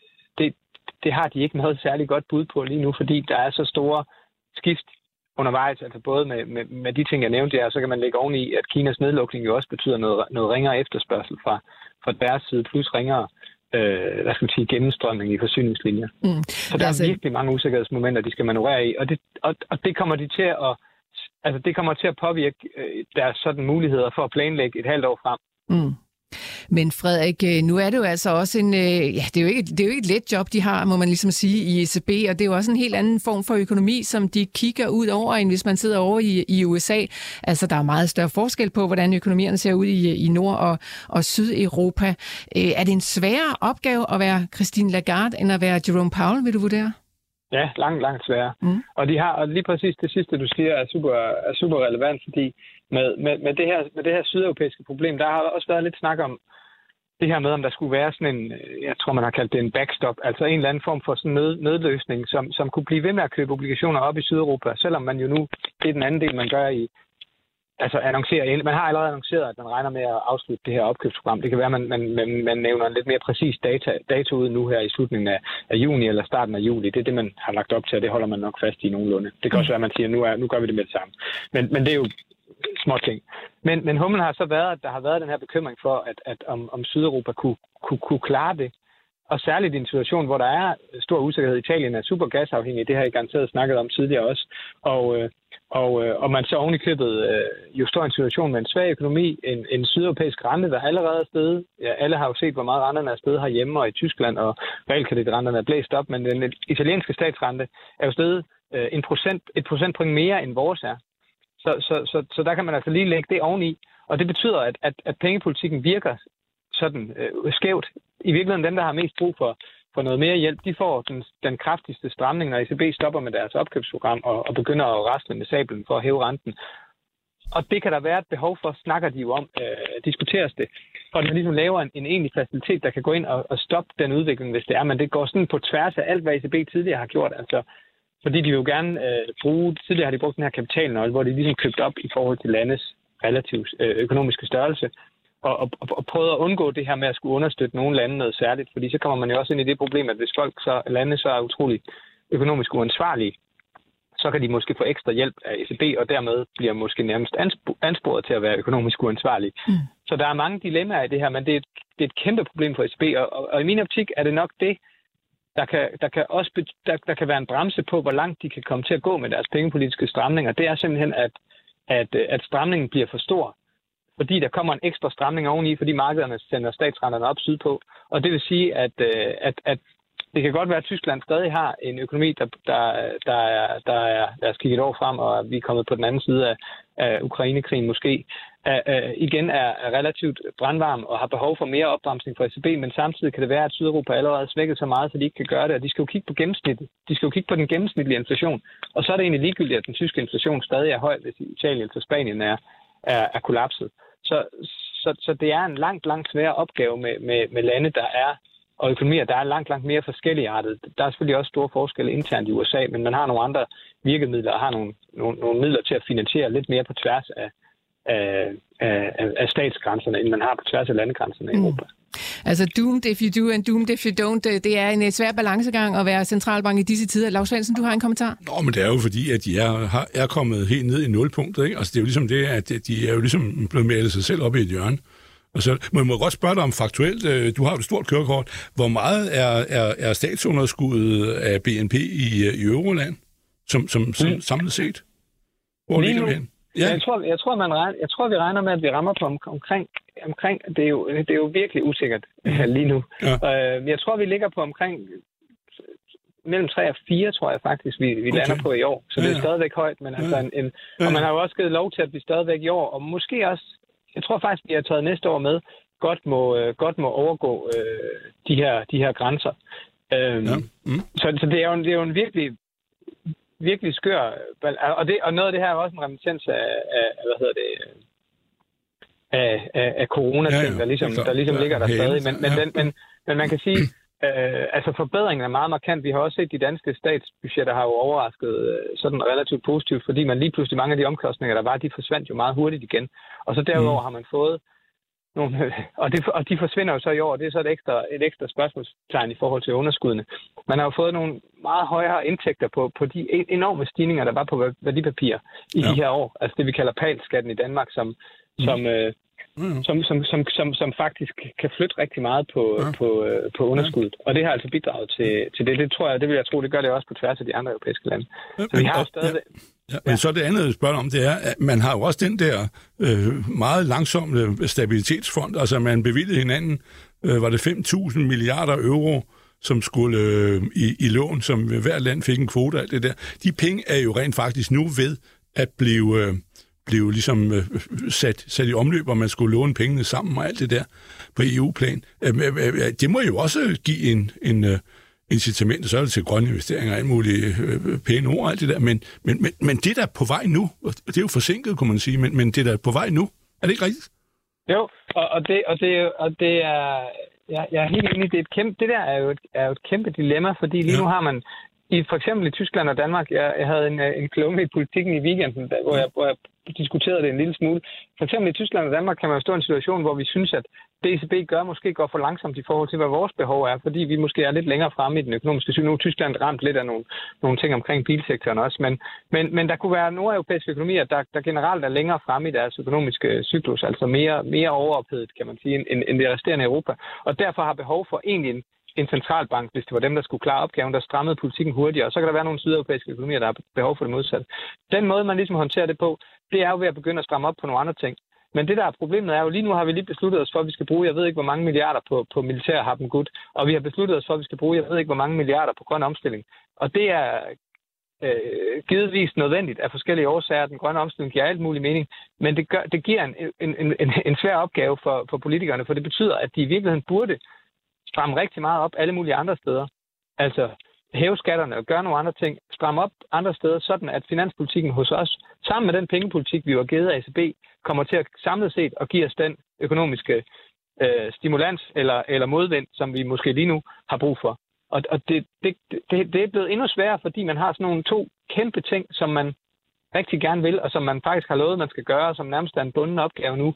E: det har de ikke noget særlig godt bud på lige nu, fordi der er så store skift undervejs, altså både med de ting, jeg nævnte der, så kan man lægge oveni, at Kinas nedlukning jo også betyder noget ringere efterspørgsel fra deres side, plus ringere gennemstrømning i forsyningslinjer. Så der er virkelig mange usikkerhedsmomenter, de skal manøvrere i, og det kommer det kommer til at påvirke deres sådan muligheder for at planlægge et halvt år frem.
C: Men Frederik, nu er det jo altså også det er jo ikke et let job, de har, må man ligesom sige, i ECB, og det er jo også en helt anden form for økonomi, som de kigger ud over, end hvis man sidder over i USA. Altså, der er meget større forskel på, hvordan økonomierne ser ud i Nord- og Sydeuropa. Er det en sværere opgave at være Christine Lagarde, end at være Jerome Powell, vil du vurdere?
E: Ja, langt sværere. Og lige præcis det sidste, du siger, er super relevant, fordi med det her sydeuropæiske problem, der har også været lidt snak om det her med, om der skulle være sådan en, jeg tror man har kaldt det en backstop, altså en eller anden form for sådan nødløsning, som kunne blive ved med at købe obligationer op i Sydeuropa, selvom man jo nu, det er den anden del, man gør man har allerede annonceret, at man regner med at afslutte det her opkøbsprogram. Det kan være, at man nævner en lidt mere præcis dato ud nu her i slutningen af juni eller starten af juli. Det er det, man har lagt op til, og det holder man nok fast i nogenlunde. Det kan også være, at man siger, nu gør vi det med det samme. Men det er jo små ting. Men humlen har så været, at der har været den her bekymring for, at om Sydeuropa kunne klare det. Og særligt i en situation, hvor der er stor usikkerhed. Italien er super gasafhængig. Det har jeg garanteret snakket om tidligere også. Og man så oven i købet jo står i en situation med en svag økonomi, en sydeuropæisk rente, der allerede er steget. Ja, alle har jo set, hvor meget renterne er steget herhjemme og i Tyskland, og realkreditrenterne er blæst op, men den italienske statsrente er jo steget et procentpoint mere, end vores er. Så der kan man altså lige lægge det oveni, og det betyder, at pengepolitikken virker sådan skævt. I virkeligheden dem, der har mest brug for noget mere hjælp, de får den kraftigste stramning, når ECB stopper med deres opkøbsprogram og begynder at rasle med sablen for at hæve renten. Og det kan der være et behov for, snakker de jo om, diskuteres det. Og man ligesom laver en egentlig facilitet, der kan gå ind og stoppe den udvikling, hvis det er. Men det går sådan på tværs af alt, hvad ECB tidligere har gjort. Altså, fordi de jo gerne tidligere har de brugt den her kapitalnøgle, hvor de ligesom købt op i forhold til landes relativt økonomiske størrelse. Og prøvet at undgå det her med at skulle understøtte nogle lande noget særligt, fordi så kommer man jo også ind i det problem, at hvis lande så er utrolig økonomisk uansvarlige, så kan de måske få ekstra hjælp af ECB, og dermed bliver måske nærmest ansporet til at være økonomisk uansvarlige. Så der er mange dilemmaer i det her, men det er et kæmpe problem for ECB, og i min optik er det nok det, der kan være en bremse på, hvor langt de kan komme til at gå med deres pengepolitiske stramninger. Det er simpelthen, at stramningen bliver for stor, fordi der kommer en ekstra stramning oveni, fordi markederne sender statsrenterne op sydpå. Og det vil sige, at det kan godt være, at Tyskland stadig har en økonomi, der er, lad os kigge et år frem, og vi er kommet på den anden side af Ukraine-krigen måske, igen er relativt brandvarm og har behov for mere opbremsning fra ECB, men samtidig kan det være, at Sydeuropa allerede er svækket så meget, så de ikke kan gøre det, og de skal jo kigge på gennemsnittet. De skal jo kigge på den gennemsnitlige inflation, og så er det egentlig ligegyldigt, at den tyske inflation stadig er høj, hvis Italien eller Spanien er kollapset. Så det er en langt sværere opgave med lande, der er, og økonomier, der er langt mere forskelligartet. Der er selvfølgelig også store forskelle internt i USA, men man har nogle andre virkemidler og har nogle midler til at finansiere lidt mere på tværs af statsgrænserne, end man har på tværs af landegrænserne i Europa.
C: Altså doomed if you do and doomed if you don't. Det er en svær balancegang at være centralbank i disse tider. Lars Svendsen, du har en kommentar?
D: Nå, men det er jo fordi, at de er kommet helt ned i nulpunktet, ikke? Altså det er jo ligesom det, at de er jo ligesom blevet malet sig selv op i et hjørne. Og så man må godt spørge dig om faktuelt, du har et stort kørekort, hvor meget er statsunderskuddet af BNP i Euroland, som samlet set? Hvor ligger vi hen? Ja.
E: Jeg tror, vi regner med, at vi rammer på omkring det er jo virkelig usikkert lige nu. Ja. Jeg tror, vi ligger på omkring mellem 3 og 4, tror jeg faktisk, vi lander på i år. Så det er stadigvæk højt, men altså og man har jo også givet lov til, at vi stadigvæk i år, og måske også, jeg tror faktisk, vi har taget næste år med, godt må overgå de her grænser. Så det er jo en virkelig skør, og noget af det her er også en remittens af corona-ting, der ligesom ligger der stadig. Men man kan sige, Altså forbedringen er meget markant. Vi har også set, de danske statsbudgetter har jo overrasket sådan relativt positivt, fordi man lige pludselig mange af de omkostninger, der var, de forsvandt jo meget hurtigt igen. Og så derudover har man fået nogle, og de forsvinder jo så i år, og det er så et ekstra spørgsmålstegn i forhold til underskuddene. Man har jo fået nogle meget højere indtægter på de enorme stigninger, der var på værdipapirer i de her år. Altså det, vi kalder PAL-skatten i Danmark, som faktisk kan flytte rigtig meget på underskuddet. Og det har altså bidraget til det. Det vil jeg tro, det gør det også på tværs af de andre europæiske lande. Så vi har jo stadig...
D: Ja, men så det andet spørgsmål om, det er, at man har jo også den der meget langsomme stabilitetsfond. Altså man bevilgede hinanden, var det 5.000 milliarder euro, som skulle i lån, som hver land fik en kvote af det der. De penge er jo rent faktisk nu ved at blive ligesom sat i omløb, og man skulle låne pengene sammen og alt det der på EU-plan. Det må jo også give en incitament, så er det til grønne investeringer og alle mulige pæne ord og alt det der. Men det der er på vej nu, det er jo forsinket, kunne man sige, men det der er på vej nu, er det ikke rigtigt?
E: Jo, og det er... Jeg er helt enig, det der er jo et kæmpe dilemma, fordi lige nu har man for eksempel i Tyskland og Danmark, jeg havde en klumme i politikken i weekenden, hvor jeg diskuterede det en lille smule. For eksempel i Tyskland og Danmark kan man jo stå i en situation, hvor vi synes, at det ECB måske går for langsomt i forhold til, hvad vores behov er, fordi vi måske er lidt længere fremme i den økonomiske cyklus. Nu er Tyskland ramt lidt af nogle ting omkring bilsektoren også, men der kunne være nordeuropæiske økonomier, der generelt er længere fremme i deres økonomiske cyklus, altså mere overophedet, kan man sige, end det resterende Europa. Og derfor har behov for egentlig en centralbank, hvis det var dem, der skulle klare opgaven, der strammede politikken hurtigere. Og så kan der være nogle sydeuropæiske økonomier, der har behov for det modsatte. Den måde, man ligesom håndterer det på, det er jo ved at begynde at stramme op på nogle andre ting. Men det der er problemet er jo, lige nu har vi lige besluttet os for, at vi skal bruge, jeg ved ikke, hvor mange milliarder på militær har dem godt, og vi har besluttet os for, at vi skal bruge, jeg ved ikke, hvor mange milliarder på grøn omstilling. Og det er givetvis nødvendigt af forskellige årsager. Den grønne omstilling giver alt mulig mening, men det giver en svær opgave for politikerne, for det betyder, at de i virkeligheden burde stramme rigtig meget op alle mulige andre steder. Altså hæve skatterne og gøre nogle andre ting. Stramme op andre steder, sådan at finanspolitikken hos os, sammen med den pengepolitik, vi var givet af ECB, kommer til at samlet set og give os den økonomiske stimulans eller modvind, som vi måske lige nu har brug for. Og det er blevet endnu sværere, fordi man har sådan nogle to kæmpe ting, som man rigtig gerne vil, og som man faktisk har lovet, man skal gøre, som nærmest er en bunden opgave nu,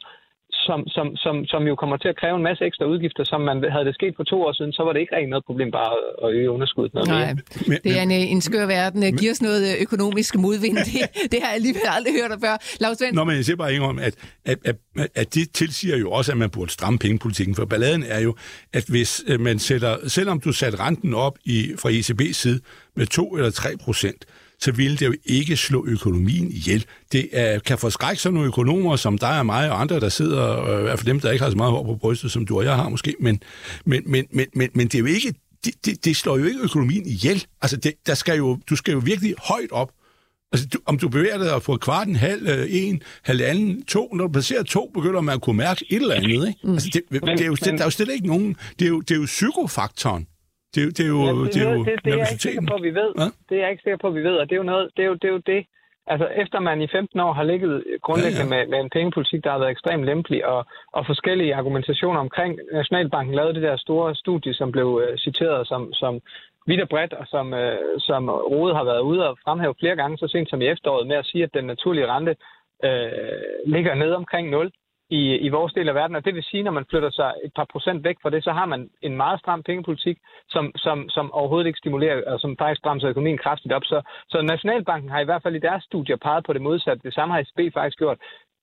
E: som jo kommer til at kræve en masse ekstra udgifter, som man havde det sket for 2 år siden, så var det ikke rigtig noget problem bare at øge underskuddet noget mere.
C: Nej, det er en skør verden. Giver os noget økonomisk modvind. Det har jeg alligevel aldrig hørt af før. Lars Svendsen.
D: Nå, men jeg siger bare ikke om, at det tilsiger jo også, at man burde stramme pengepolitikken, for balladen er jo, at hvis man selvom du satte renten op fra ECB's side med 2 eller 3%, så ville det jo ikke slå økonomien ihjel. Det kan forskrække sådan nogle økonomer, som dig og mig og andre, der sidder, i hvert fald dem, der ikke har så meget hår på brystet, som du og jeg har måske, men det er jo ikke, det slår jo ikke økonomien ihjel. Altså, du skal jo virkelig højt op. Altså, om du bevæger dig på kvart, en halv, en, halvanden, 2, når du passerer 2, begynder man at kunne mærke et eller andet, ikke? Altså, der er jo slet ikke nogen, det er jo psykofaktoren. Det er jeg ikke sikker på, at vi ved. Ja? Det er jeg ikke sikker på, at vi ved, og det er jo noget, det er jo det. Altså, efter man i 15 år har ligget grundlæggende med en pengepolitik, der har været ekstremt lempelig, og forskellige argumentationer omkring Nationalbanken lavede det der store studie, som blev citeret som vidt og bredt, og som Rode har været ude og fremhæve flere gange, så sent som i efteråret, med at sige, at den naturlige rente ligger nede omkring 0. I vores del af verden, og det vil sige, når man flytter sig et par procent væk fra det, så har man en meget stram pengepolitik, som overhovedet ikke stimulerer, og som faktisk bremser økonomien kraftigt op. Så Nationalbanken har i hvert fald i deres studier peget på det modsatte. Det samme har ECB faktisk gjort.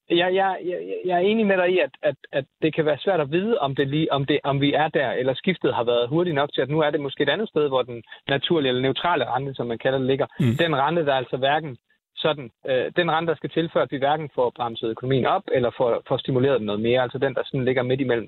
D: Jeg er enig med dig i, at det kan være svært at vide, om vi er der, eller skiftet har været hurtigt nok til, at nu er det måske et andet sted, hvor den naturlige eller neutrale rente, som man kalder det, ligger. Den rente, der altså hverken sådan, den rente, der skal tilføre, at vi hverken får bremset økonomien op, eller får stimuleret den noget mere, altså den, der sådan ligger midt imellem.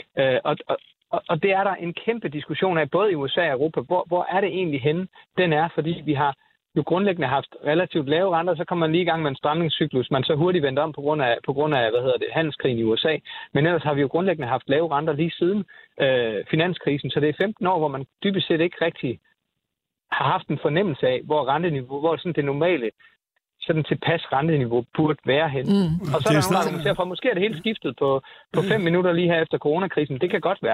D: Og det er der en kæmpe diskussion af, både i USA og Europa. Hvor er det egentlig henne? Den er, fordi vi har jo grundlæggende haft relativt lave renter, så kommer man lige i gang med en stramningscyklus, man så hurtigt vendt om på grund af handelskrigen i USA. Men ellers har vi jo grundlæggende haft lave renter lige siden finanskrisen, så det er 15 år, hvor man dybest set ikke rigtig har haft en fornemmelse af, hvor renteniveau, hvor sådan det normale sådan tilpas renteniveau burde være hen. Og så er der nogen, der argumenterer for, måske er det helt skiftet på 5 minutter lige her efter coronakrisen. Det kan godt være.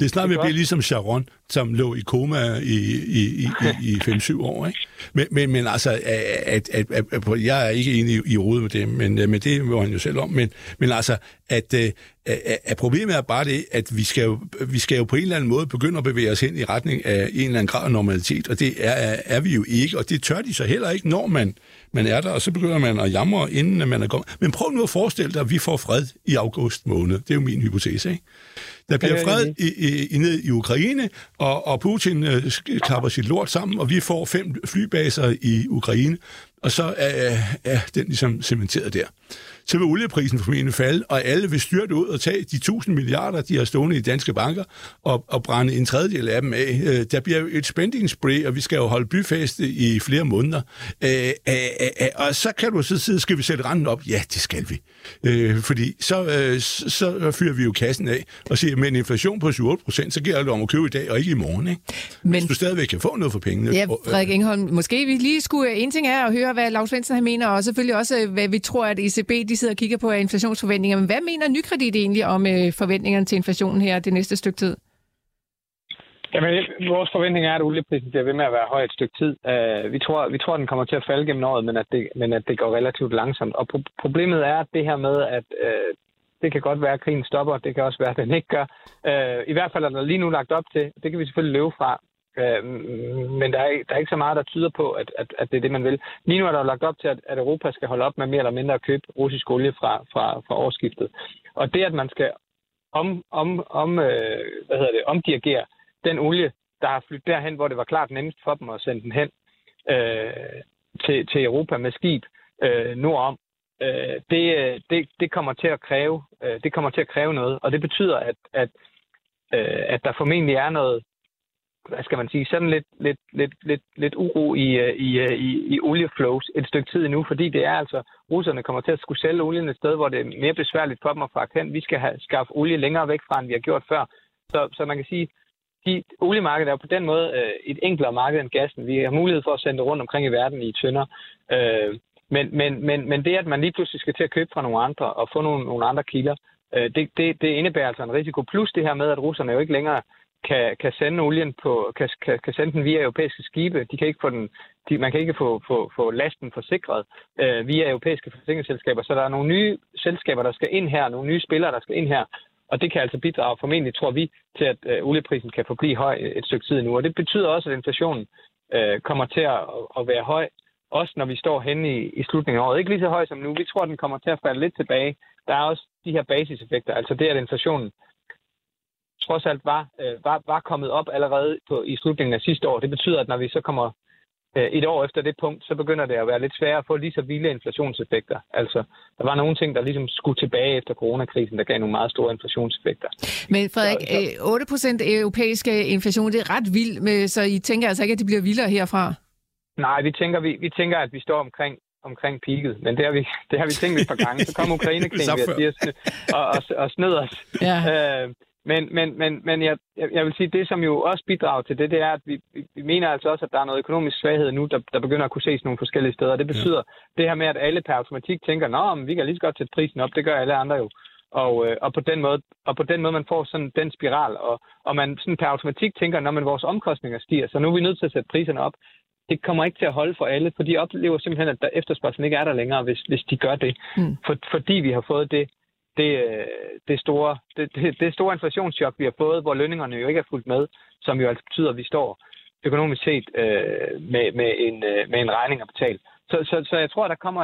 D: Det er snart ved at blive ligesom Sharon, som lå i koma i 5-7 år, ikke? Men altså, jeg er ikke enig i rådet med det, men det var han jo selv om. Men altså, at problemet er bare det, at vi skal jo på en eller anden måde begynde at bevæge os hen i retning af en eller anden grad af normalitet, og det er vi jo ikke, og det tør de så heller ikke, når man er der, og så begynder man at jamre, inden man er kommet. Men prøv nu at forestille dig, at vi får fred i august måned. Det er jo min hypotese, ikke? Der bliver fred ned i Ukraine, og Putin klapper sit lort sammen, og vi får 5 flybaser i Ukraine, og så er den ligesom cementeret der. Så vil olieprisen formentlig falde, og alle vil styrte ud og tage de 1000 milliarder, de har stående i danske banker, og brænde en tredjedel af dem af. Der bliver jo et spending spree, og vi skal jo holde byfeste i flere måneder. Og så kan du så skal vi sætte renten op? Ja, det skal vi. Fordi så fyrer vi jo kassen af og siger, med en inflation på 7-8%, så gælder det om at købe i dag og ikke i morgen. Ikke? Men hvis du stadigvæk kan få noget for pengene.
C: Ja, Frederik Engholm, måske vi lige skulle en ting her og høre, hvad Lars Svendsen mener, og selvfølgelig også, hvad vi tror, at ECB de sidder og kigger på inflationsforventninger. Men hvad mener Nykredit egentlig om forventningerne til inflationen her det næste stykke tid?
E: Jamen, vores forventning er, at olieprisen bliver ved med at være høj et stykke tid. Vi tror, den kommer til at falde gennem året, men at det går relativt langsomt. Og problemet er det her med, at det kan godt være, at krigen stopper. Det kan også være, at den ikke gør. I hvert fald er der lige nu lagt op til. Det kan vi selvfølgelig løbe fra. Men der er ikke så meget, der tyder på, at det er det, man vil. Lige nu er der lagt op til, at Europa skal holde op med mere eller mindre at købe russisk olie fra årsskiftet. Og det, at man skal omdirigere den olie, der har flyttet derhen, hvor det var klart nemmest for dem at sende den hen til Europa med skib nordom, det kommer til at kræve noget, og det betyder, at der formentlig er noget, hvad skal man sige, sådan lidt uro i olieflows et stykke tid endnu, fordi det er altså, russerne kommer til at skulle sælge olien et sted, hvor det er mere besværligt for dem at fragte hen. Vi skal skaffe olie længere væk fra, end vi har gjort før. Så man kan sige, oliemarkedet er jo på den måde et enklere marked end gassen. Vi har mulighed for at sende det rundt omkring i verden i tønder. Men det, at man lige pludselig skal til at købe fra nogle andre og få nogle andre kilder, det indebærer altså en risiko. Plus det her med, at russerne jo ikke længere kan sende olien kan sende den via europæiske skibe. De kan ikke få man kan ikke få lasten forsikret via europæiske forsikringsselskaber. Så der er nogle nye selskaber, der skal ind her, nogle nye spillere, der skal ind her. Og det kan altså bidrage formentlig, tror vi, til at olieprisen kan forblive høj et stykke tid nu. Og det betyder også, at inflationen kommer til at være høj, også når vi står henne i slutningen af året. Ikke lige så høj som nu. Vi tror, den kommer til at falde lidt tilbage. Der er også de her basiseffekter, altså det, at inflationen trods alt var kommet op allerede i slutningen af sidste år. Det betyder, at når vi så kommer et år efter det punkt, så begynder det at være lidt sværere at få lige så vilde inflationseffekter. Altså, der var nogle ting, der ligesom skulle tilbage efter coronakrisen, der gav nogle meget store inflationseffekter. Men
C: Frederik, 8% europæiske inflation, det er ret vildt, så I tænker altså ikke, at det bliver vildere herfra? Nej,
E: vi tænker, at vi står omkring peaket, men det har vi tænkt et par gange. Så kom Ukrainekrigen og snød os. Ja. Men jeg vil sige, det som jo også bidrager til det er, at vi mener altså også, at der er noget økonomisk svaghed nu, der begynder at kunne ses nogle forskellige steder. Det betyder det her med, at alle per automatik tænker, men vi kan lige så godt sætte prisen op, det gør alle andre jo. Og på den måde man får sådan den spiral, og man sådan per automatik tænker, når vores omkostninger stiger, så nu er vi nødt til at sætte priserne op. Det kommer ikke til at holde for alle, for de oplever simpelthen, at der efterspørgselen ikke er der længere, hvis de gør det. Fordi vi har fået det store inflationschok, vi har fået, hvor lønningerne jo ikke er fulgt med, som jo altså betyder, at vi står økonomisk set med en regning at betale. Så jeg tror, at der kommer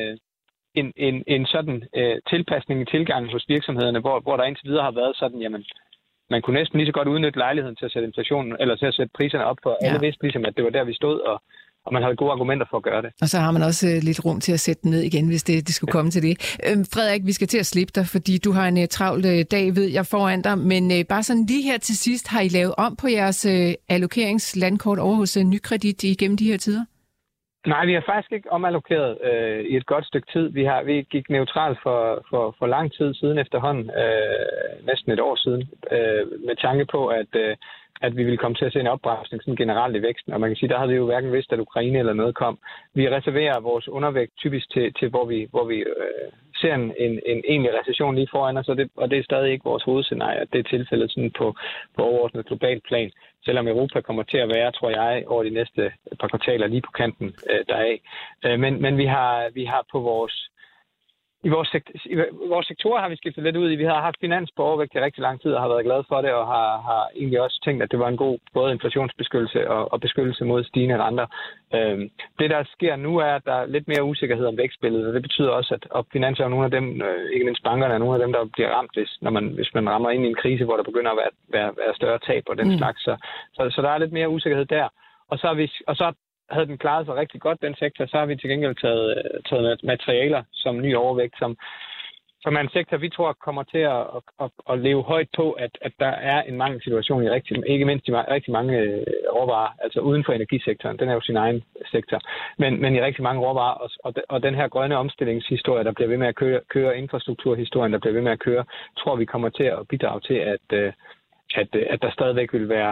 E: en sådan tilpasning i tilgangen hos virksomhederne, hvor der indtil videre har været sådan, jamen, man kunne næsten lige så godt udnytte lejligheden til at sætte inflationen, eller til at sætte priserne op, for alle vidste ligesom, at det var der, vi stod, og man havde gode argumenter for at gøre det. Og så har man også lidt rum til at sætte den ned igen, hvis det skulle komme til det. Frederik, vi skal til at slippe dig, fordi du har en travl dag, ved jeg, foran dig, men bare sådan lige her til sidst, har I lavet om på jeres allokeringslandkort over hos Nykredit igennem de her tider? Nej, vi har faktisk ikke omallokeret i et godt stykke tid. Vi gik neutralt for lang tid siden efterhånden, næsten et år siden, med tanke på, at vi ville komme til at se en opbremsning sådan generelt i væksten. Og man kan sige, der havde vi jo hverken vidst, at Ukraine eller noget kom. Vi reserverer vores undervægt typisk til hvor vi ser en egentlig recession lige foran os, og det er stadig ikke vores hovedscenarie. Det er tilfældet sådan på overordnet globalt plan, selvom Europa kommer til at være, tror jeg, over de næste par kvartaler lige på kanten deraf. Men vi har på I vores sektorer har vi skiftet lidt ud i. Vi har haft finans på overvægt i rigtig lang tid og har været glade for det, og har egentlig også tænkt, at det var en god både inflationsbeskyttelse og beskyttelse mod stigende renter. Det, der sker nu, er, at der er lidt mere usikkerhed om vækstbilledet, og det betyder også, at finans er nogle af dem, ikke mindst bankerne, er nogle af dem, der bliver ramt, hvis man rammer ind i en krise, hvor der begynder at være større tab og den slags. Så der er lidt mere usikkerhed der. Og så havde den klaret sig rigtig godt, den sektor, så har vi til gengæld taget materialer som ny overvægt, som er en sektor, vi tror kommer til at leve højt på, at der er en mangelsituation i ikke mindst i rigtig mange råvarer, altså uden for energisektoren. Den er jo sin egen sektor. Men i rigtig mange råvarer, og den her grønne omstillingshistorie, der bliver ved med at køre infrastrukturhistorien, der bliver ved med at køre, tror vi kommer til at bidrage til, at der stadigvæk vil være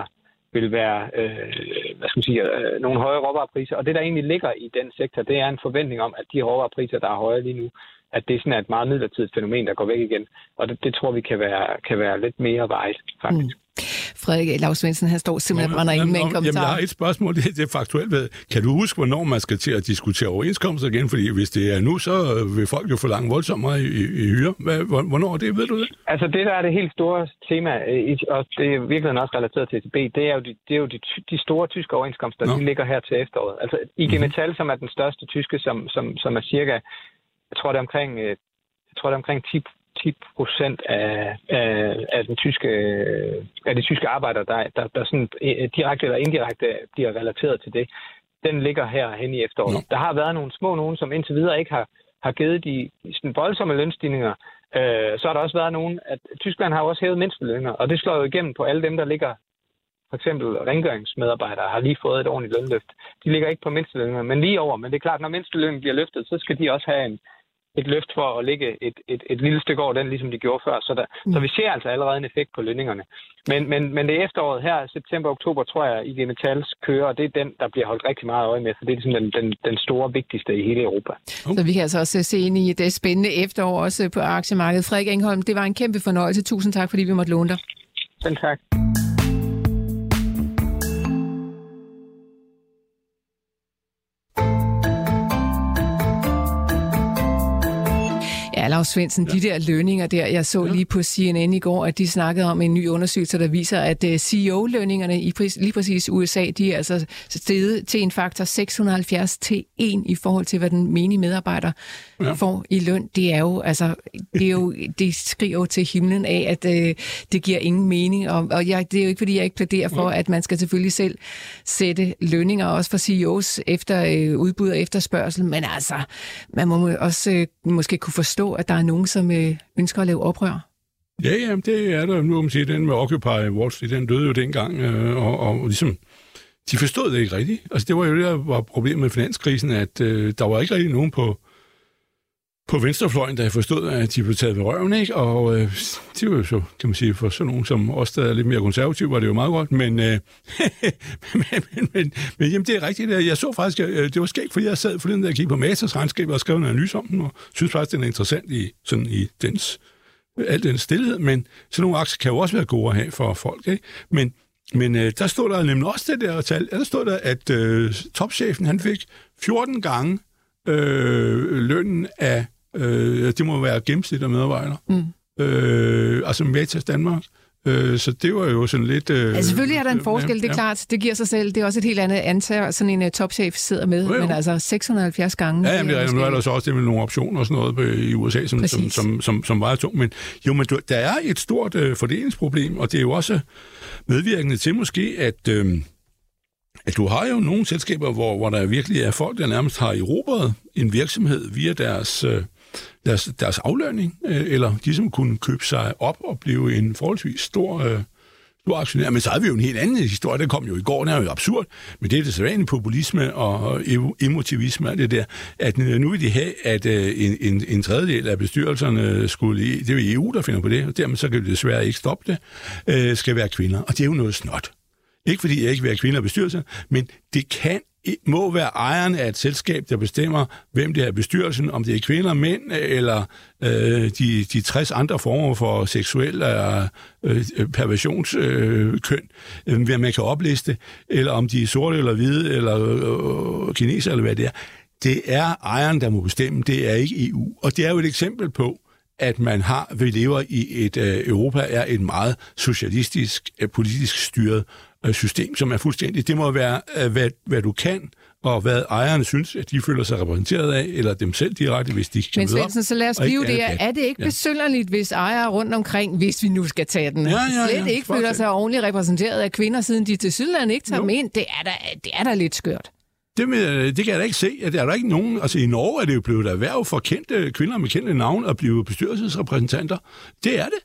E: nogle høje råvarepriser. Og det, der egentlig ligger i den sektor, det er en forventning om, at de råvarepriser, der er høje lige nu, at det er sådan et meget midlertidigt fænomen, der går væk igen. Og det tror vi kan være lidt mere varigt, faktisk.
C: Frederik Lau Svendsen, han står simpelthen brænder ind med en kommentar.
D: Jamen, jeg har et spørgsmål, det er faktuelt. Kan du huske, hvornår man skal til at diskutere overenskomster igen? Fordi hvis det er nu, så vil folk jo forlange voldsomt meget i hyre. Hvornår er det, ved du det? Altså
E: det, der er det helt store tema, og det er virkelig også relateret til ECB, det er jo de store tyske overenskomster, de ligger her til efteråret. Altså IG Metall, som er den største tyske, som er cirka, jeg tror det er omkring 10% af de tyske arbejdere, der sådan direkte eller indirekte bliver relateret til det, den ligger her hen i efteråret. No. Der har været nogle, som indtil videre ikke har givet de sådan voldsomme lønstigninger. Så har der også været nogen, at Tyskland har også hævet mindstelønninger, og det slår jo igennem på alle dem, der ligger, for eksempel rengøringsmedarbejdere har lige fået et ordentligt lønløft. De ligger ikke på mindstelønninger, men lige over. Men det er klart, når mindstelønnen bliver løftet, så skal de også have et løft for at ligge et lille stykke over den, ligesom de gjorde før. Så vi ser altså allerede en effekt på lønningerne. Men det er efteråret her, september-oktober, tror jeg, IG Metalls kører, og det er den, der bliver holdt rigtig meget øje med, for det er ligesom den store, vigtigste i hele Europa.
C: Så vi kan altså også se ind i det spændende efterår også på aktiemarkedet. Frederik Engholm, det var en kæmpe fornøjelse. Tusind tak, fordi vi måtte låne dig.
E: Selv tak.
C: Ja, Lau Svendsen, de der lønninger der, jeg så lige på CNN i går, at de snakkede om en ny undersøgelse, der viser, at CEO-lønningerne i lige præcis USA, de er altså steget til en faktor 670 til 1 i forhold til, hvad den menige medarbejder får i løn. Det er jo, altså, det skriver jo til himlen af, at det giver ingen mening. Og det er jo ikke, fordi jeg ikke plæderer for, at man skal selvfølgelig selv sætte lønninger, også for CEOs efter udbud og efterspørgsel, men altså, man må også måske kunne forstå, at der er nogen, som ønsker at lave oprør?
D: Ja, det er der. Nu kan man sige, den med Occupy Wall Street, den døde jo dengang, og ligesom, de forstod det ikke rigtigt. Altså, det var jo det, der var problemet med finanskrisen, at der var ikke rigtig nogen på venstrefløjen, der forstod, at de blev taget ved røven, ikke? Og det var jo så, kan man sige, for sådan nogen som os, der er lidt mere konservative, var det jo meget godt, men men jamen, det er rigtigt. Jeg så faktisk, det var skægt, fordi jeg sad forleden, der kiggede på Matas regnskab og skrev en analyse om den, og synes faktisk, den er interessant i al den stillhed, men sådan nogle aktier kan jo også være gode at have for folk, ikke? Men der stod der nemlig også det der tal. Der stod der, at topchefen, han fik 14 gange lønnen af, det må være gennemsnit af medarbejdere. Altså Matas Danmark. Så det var jo sådan lidt...
C: selvfølgelig er der en forskel, det er klart. Det giver sig selv. Det er også et helt andet antal, sådan en topchef sidder med. Men altså 670 gange...
D: Ja, men nu er der så også det med nogle optioner og sådan noget i USA, som var tungt. Men der er et stort fordelingsproblem, og det er jo også medvirkende til måske, at du har jo nogle selskaber, hvor der virkelig er folk, der nærmest har erobret en virksomhed via deres aflønning, eller de som kunne købe sig op og blive en forholdsvis stor aktionær. Men så havde vi jo en helt anden historie, der kom jo i går, den er jo absurd, men det er det sædvanlige populisme og emotivisme og det der, at nu vil de have, at en tredjedel af bestyrelserne skulle, det er jo EU, der finder på det, og dermed så kan vi desværre ikke stoppe det, skal være kvinder. Og det er jo noget snot. Ikke fordi jeg ikke vil have kvinder i bestyrelser, men det kan må være ejeren af et selskab, der bestemmer, hvem det er bestyrelsen, om det er kvinder, mænd, eller de 60 andre former for seksuel perversionskøn, hvad man kan opliste, eller om de er sorte eller hvide, eller kineser, eller hvad det er. Det er ejeren, der må bestemme, det er ikke EU. Og det er jo et eksempel på, at vi lever i et Europa er et meget socialistisk, politisk styret system, som er fuldstændig. Det må være, hvad du kan, og hvad ejerne synes, at de føler sig repræsenteret af, eller dem selv direkte, hvis de kan.
C: Men Svendsen, så lad os blive det. Er det ikke besynderligt, hvis ejere rundt omkring, hvis vi nu skal tage den, slet ikke føler sig ordentligt repræsenteret af kvinder, siden de til Sydland ikke tager dem ind? Det er da lidt skørt. Det
D: kan jeg da ikke se. Der er der ikke nogen... Altså i Norge er det jo blevet et erhverv for kendte kvinder med kendte navn at blive bestyrelsesrepræsentanter. Det er det.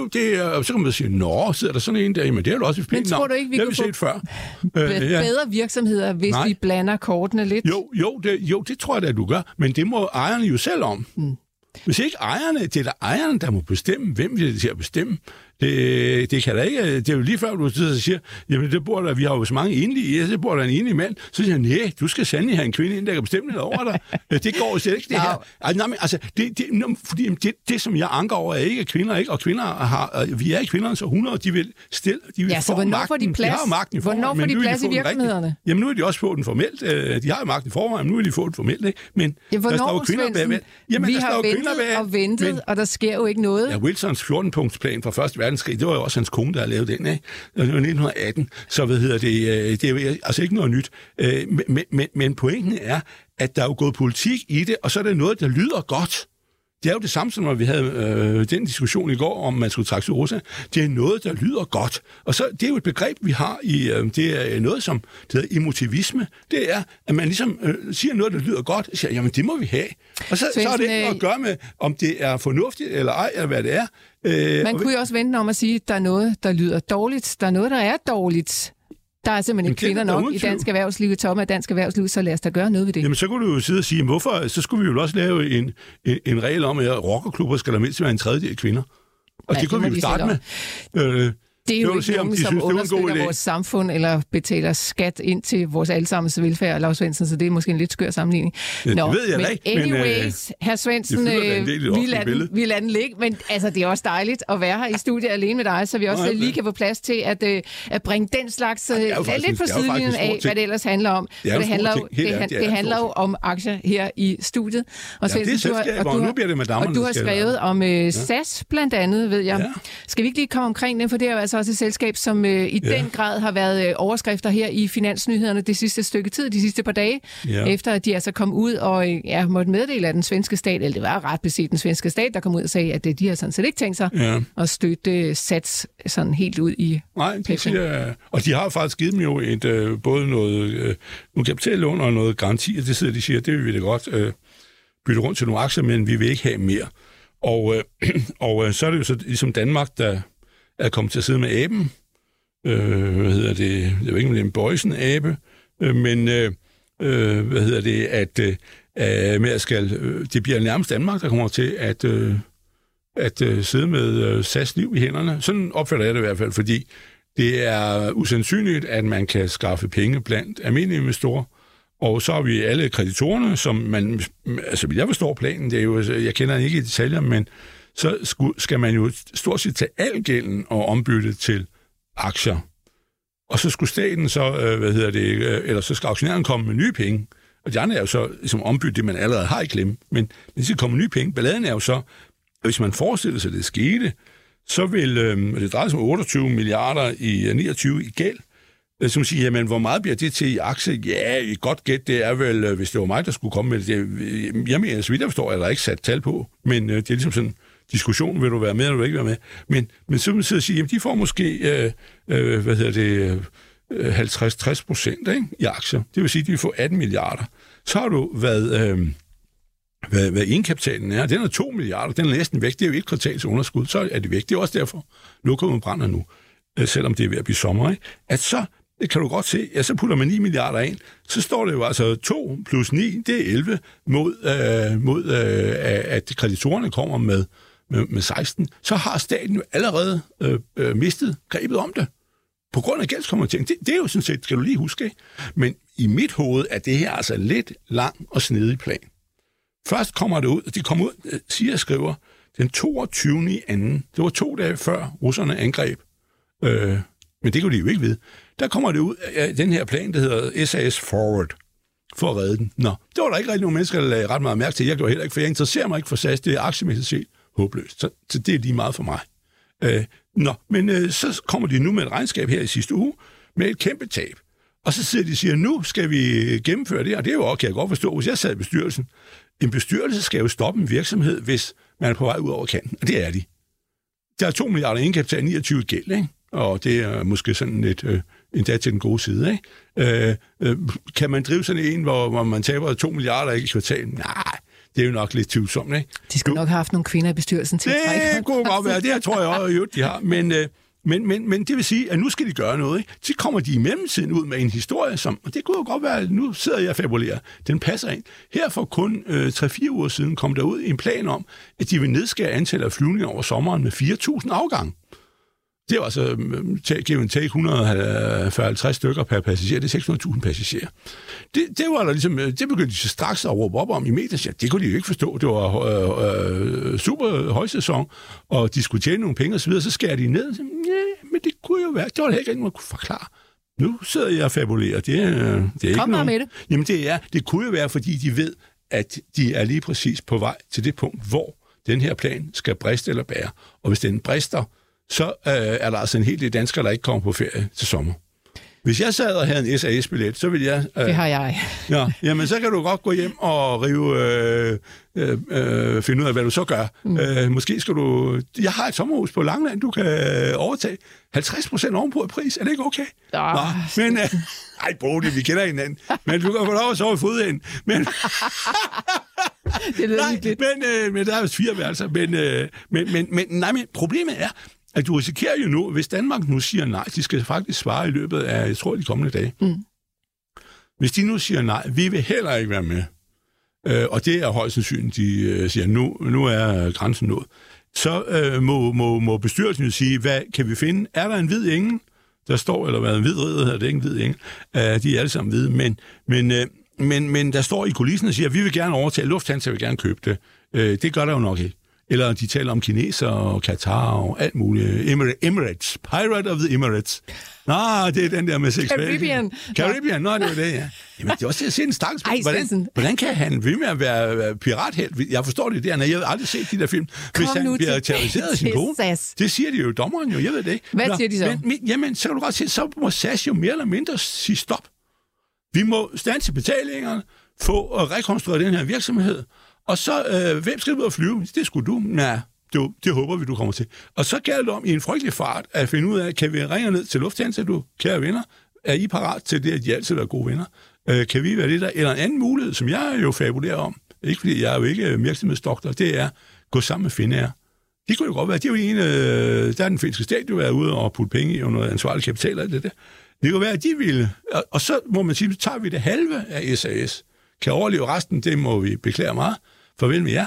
D: Så kan man sige, Norge sidder der sådan en der. Jamen det er jo også et fint navn.
C: Men tror du ikke, vi kunne få bedre virksomheder, hvis vi blander kortene lidt?
D: Jo, det tror jeg da, du gør. Men det må ejerne jo selv om. Hvis ikke ejerne, det er da ejerne, der må bestemme, hvem vi er til at bestemme. Det kan da ikke. Det er jo lige før, du siger, jamen det bor der, vi har jo så mange enlige, det bor der en enlig mand. Så siger jeg, nej, du skal sandelig have en kvinde ind, der kan bestemme noget over dig. Det går jo slet ikke, det her. Altså, fordi det, som jeg anker over, er ikke, at kvinder ikke, og kvinder har, vi er ikke kvinder, så 100, de vil stille, de vil få magten. De har magten i forvejen.
C: Hvornår får de plads i virksomhederne?
D: Jamen nu er de også fået den formelt. De har jo magten i forvejen, men nu er de fået den formelt, ikke? Men
C: der står jo kvinder bag. Vi har ventet, og der sker jo ikke noget.
D: Ja, Wilsons 14-punktsplan fra Første Verdenskrig, det var jo også hans kone, der har lavet den, ikke? Det var 1918, så det er jo altså ikke noget nyt. Men pointen er, at der er jo gået politik i det, og så er det noget, der lyder godt. Det er jo det samme, som når vi havde den diskussion i går, om man skulle trække til Rusland. Det er noget, der lyder godt. Og så det er jo et begreb, vi har i, det er noget, som det hedder emotivisme. Det er, at man ligesom siger noget, der lyder godt, og siger, jamen det må vi have. Og så er det ikke at gøre med, om det er fornuftigt eller ej, eller hvad det er.
C: Man kunne jo også vente om at sige, at der er noget, der lyder dårligt. Der er noget, der er dårligt. Der er simpelthen ikke kvinder nok i dansk erhvervsliv, i toppen af dansk erhvervsliv, så lad os da gøre noget ved det.
D: Jamen, så kunne du jo sidde og sige, hvorfor? Så skulle vi jo også lave en regel om, at rockerklubber skal der mindst være en tredjedel kvinder. Og det kunne vi jo starte med.
C: Det er jo ikke nogen, som understøtter vores samfund, eller betaler skat ind til vores allesammens velfærd, Lars Svendsen, så det er måske en lidt skør sammenligning.
D: Det ved jeg da ikke.
C: Anyways, hr. Svendsen, vi lader den ligge, men altså, det er også dejligt at være her i studiet alene med dig, så vi også lige kan få plads til at bringe den slags lidt på sidelinjen af, hvad det ellers handler om. Det handler jo om aktier her i studiet. Og Svendsen, du har skrevet om SAS blandt andet, ved jeg. Skal vi ikke lige komme omkring den, for det er jo altså også et selskab, som i den grad har været overskrifter her i Finansnyhederne det sidste stykke tid, de sidste par dage, efter at de altså kom ud og måtte meddele, at den svenske stat, eller det var ret beset den svenske stat, der kom ud og sagde, at de har sådan set ikke tænkt sig at støtte Sats sådan helt ud i...
D: Nej, de siger, og de har faktisk givet dem jo både noget kapitallån og noget garanti, og det sidder de siger, det vil vi da godt bytte rundt til nogle aktier, men vi vil ikke have mere. Og så er det jo så ligesom Danmark, der er kommet til at sidde med aben. Det er jo ikke en Bøjsen-abe, men det bliver nærmest Danmark, der kommer til at sidde med SAS liv i hænderne. Sådan opfatter jeg det i hvert fald, fordi det er usandsynligt, at man kan skaffe penge blandt almindelige investorer. Og så har vi alle kreditorerne, som man... Altså, jeg forstår planen, det er jo... Jeg kender ikke i detaljer, men så skal man jo stort set tage al gælden og ombytte til aktier. Og så skulle staten så, eller så skal aktionæren komme med nye penge. Og de andre er jo så ligesom ombytte det, man allerede har i klemme. Men hvis de kommer nye penge, balladen er jo så, hvis man forestiller sig, at det skete, så vil det dreje sig om 28 milliarder i 29 i gæld. Som siger, jamen, hvor meget bliver det til i aktie? Ja, et godt gæt, det er vel, hvis det var mig, der skulle komme med det. Jeg mener, så vidt jeg forstår, er der ikke sat tal på, men det er ligesom sådan en diskussion, vil du være med, eller vil du ikke være med? Men så vil man sidde og sige, jamen, de får måske, 50-60% i aktier. Det vil sige, at de får 18 milliarder. Så har du, hvad indkapitalen er. Den er 2 milliarder, den er næsten væk. Det er jo et kvartals underskud, så er det væk. Det er også derfor, lokummet brænder nu, selvom det er ved at blive sommer, ikke? At så kan du godt se, ja, så putter man 9 milliarder ind, så står det jo altså 2 plus 9, det er 11, mod at kreditorerne kommer med 16. Så har staten jo allerede mistet grebet om det. På grund af gældskonvertering. Det er jo sådan set, skal du lige huske, ikke? Men i mit hoved er det her altså lidt lang og snedig plan. Først kommer det ud, og de kommer ud, siger og skriver, den 22. i anden, det var 2 dage før russerne angreb, men det kunne de jo ikke vide. Der kommer det ud af den her plan, der hedder SAS Forward, for at redde den. Nå, det var der ikke rigtig nogen mennesker, der lagde ret meget mærke til. Jeg gjorde heller ikke, for jeg interesserer mig ikke for SAS. Det er aktiemæssigt set håbløst. Så det er lige meget for mig. Men så kommer de nu med et regnskab her i sidste uge, med et kæmpe tab. Og så siger nu skal vi gennemføre det, og det er jo også, kan jeg godt forstå, hvis jeg sad i bestyrelsen. En bestyrelse skal jo stoppe en virksomhed, hvis man er på vej ud over kanten, og det er de. Der er 2 milliarder indkapital, 29 gæld, ikke? Og det er måske sådan lidt endda til den gode side, ikke? Kan man drive sådan en, hvor man taber 2 milliarder i kvartalen? Nej, det er jo nok lidt tvivlsomt, ikke?
C: De skulle nok have haft nogle kvinder i bestyrelsen til at trække.
D: Det kunne godt være, det her tror jeg også, de har. Men det vil sige, at nu skal de gøre noget, ikke? Så kommer de i mellemtiden ud med en historie, og det kunne jo godt være, at nu sidder jeg og fabulerer. Den passer ind. Her for kun 3-4 uger siden kom der ud en plan om, at de vil nedskære antallet af flyvninger over sommeren med 4.000 afgange. Det var altså give en take 150 stykker per passager. Det er 600.000 passagerer. Det var der ligesom, det begyndte de straks at råbe op om i medier. Det kunne de jo ikke forstå. Det var super højsæson, og de skulle tjene nogle penge osv., så skærer de ned. Men det kunne jo være. Det var det ikke, man kunne forklare. Nu sidder jeg og fabulerer. Det er ikke
C: Kom
D: nogen.
C: med det.
D: Jamen det kunne jo være, fordi de ved, at de er lige præcis på vej til det punkt, hvor den her plan skal briste eller bære. Og hvis den brister, så er der altså en hel del danskere, der ikke kommer på ferie til sommer. Hvis jeg sad og havde en SAS-billet, så ville jeg...
C: det har jeg.
D: Ja, jamen, så kan du godt gå hjem og finde ud af, hvad du så gør. Måske skal du... Jeg har et sommerhus på Langeland, du kan overtage 50% ovenpå i pris. Er det ikke okay?
C: Ja.
D: Nå, men... Ej, Bodil, vi kender hinanden. Men du kan få lov at sove i fodenden. Men...
C: Det lyder hyggeligt.
D: Men der er jo 4 værelser. Men problemet er, at du risikerer jo nu, hvis Danmark nu siger nej, de skal faktisk svare i løbet af, jeg tror, de kommende dage. Hvis de nu siger nej, vi vil heller ikke være med, og det er højst sandsynligt, de siger, nu er grænsen nået, så må bestyrelsen jo sige, hvad kan vi finde? Er der en hvid engel, der står, eller hvad en hvid ridder hedder, det er ikke en hvid engel, de er alle sammen hvide, men der står i kulissen og siger, vi vil gerne overtage, Lufthansa vil gerne købe det. Det gør der jo nok ikke. Eller de taler om kineser og Katar og alt muligt. Emirates. Pirate of the Emirates. Det er den der med
C: Caribbean.
D: Caribbean, det er det, ja. Jamen, det er også til at se en stakkels. Hvordan kan han ved med at være pirathelt? Jeg forstår det der, jeg har aldrig set de der film. Hvis han bliver terroriseret af sin kone. Det siger de jo, dommeren jo, jeg ved det ikke.
C: Hvad siger de så?
D: Jamen, så kan du godt se, så må SAS jo mere eller mindre sige stop. Vi må standse betalingerne, få rekonstrueret den her virksomhed, og så, hvem skal ud og flyve? Det skulle du. Nej, det håber vi, du kommer til. Og så gælder det om i en frygtelig fart at finde ud af, kan vi ringe ned til Lufthansa, du kære venner? Er I parat til det, at de altid er gode venner? Kan vi være det der? Eller en anden mulighed, som jeg jo fabulerer om, ikke fordi jeg er jo ikke virksomhedsdoktor, det er gå sammen med Finnair. De kunne jo godt være, det er jo der er den finske stat jo været ude og putte penge i, og noget ansvarlig kapital og det der. Det kunne være, at de ville. Og så må man sige, så tager vi det halve af SAS. Kan overleve resten, det må vi beklage meget. Farvel med jer.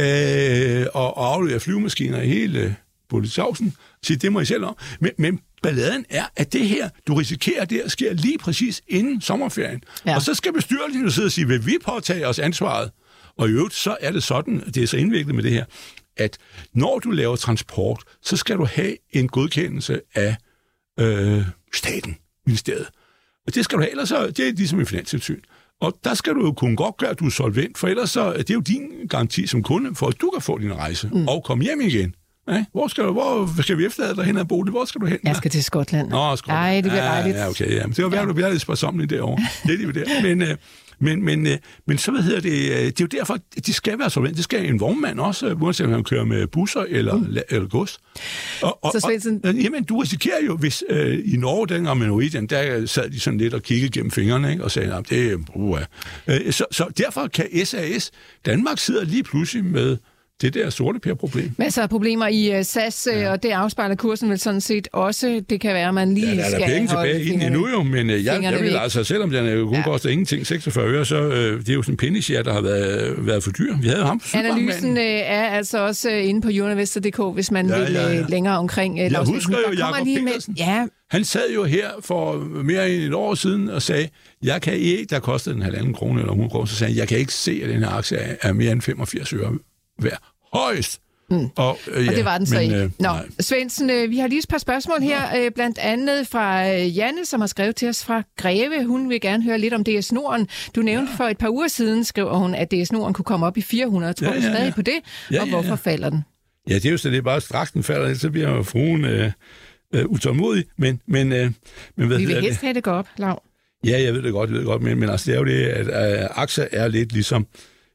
D: Og aflevere flyvemaskiner i hele Bolsjovsen. Så det må I selv om. Men balladen er, at det her, du risikerer, det sker lige præcis inden sommerferien. Ja. Og så skal bestyrelsen jo sidde og sige, vil vi påtage os ansvaret? Og i øvrigt, så er det sådan, det er så indviklet med det her, at når du laver transport, så skal du have en godkendelse af staten, ministeriet. Og det skal du have, ellers så, det er ligesom en finanstilsyn. Og der skal du jo kunne godt gøre, at du er solvent, for ellers så det er jo din garanti som kunde, for at du kan få din rejse og komme hjem igen. Ja, hvor skal vi efterlade dig hen ad Bodil? Hvor skal du hen?
C: Jeg skal til Skotland.
D: Nå, Skotland.
C: Ej, det bliver dejligt.
D: Ja, okay, ja. Men det kan være, at du bliver lidt sparsomlig derovre. Det er lige der. Men så, hvad hedder det? Det er jo derfor, at de skal være solvent. Det skal en vognmand også, uanset om han kører med busser eller gods.
C: Så Svendsen...
D: Jamen, du risikerer jo, hvis i Norge, dengang med Norwegian, der sad de sådan lidt og kiggede gennem fingrene, ikke, og sagde, det er så derfor kan SAS, Danmark sidder lige pludselig med det der sorte Per-problem.
C: Masser af problemer i SAS, og det afspejler kursen vel sådan set også. Det kan være, at man lige skal
D: penge tilbage ind endnu jo, men jeg vil altså, selvom den kun koster ingenting, 46 øre, så det er jo sådan en penny-share, der har været for dyr. Vi havde ham for
C: Analysen er altså også inde på euroinvestor.dk, hvis man vil længere omkring.
D: Jeg husker jo Jacob Petersen. Han sad jo her for mere end et år siden og sagde, jeg kan ikke, der kostede den 1,5 krone eller 100 kroner, så sagde han, jeg kan ikke se, at den her aktie er mere end 85 øre værd. Højst.
C: Og det var den så ikke. Svendsen, vi har lige et par spørgsmål her, blandt andet fra Janne, som har skrevet til os fra Greve. Hun vil gerne høre lidt om DS Norden. Du nævnte for et par uger siden, skriver hun, at DS Norden kunne komme op i 400. Tror du stadig på det? Og hvorfor falder den?
D: Ja, det er jo så, det er bare straks den falder, så bliver fruen utålmodig. Men
C: vi vil helst have det gå op, Lav.
D: Ja, jeg ved det godt, men altså, det er jo det, at aktier er lidt ligesom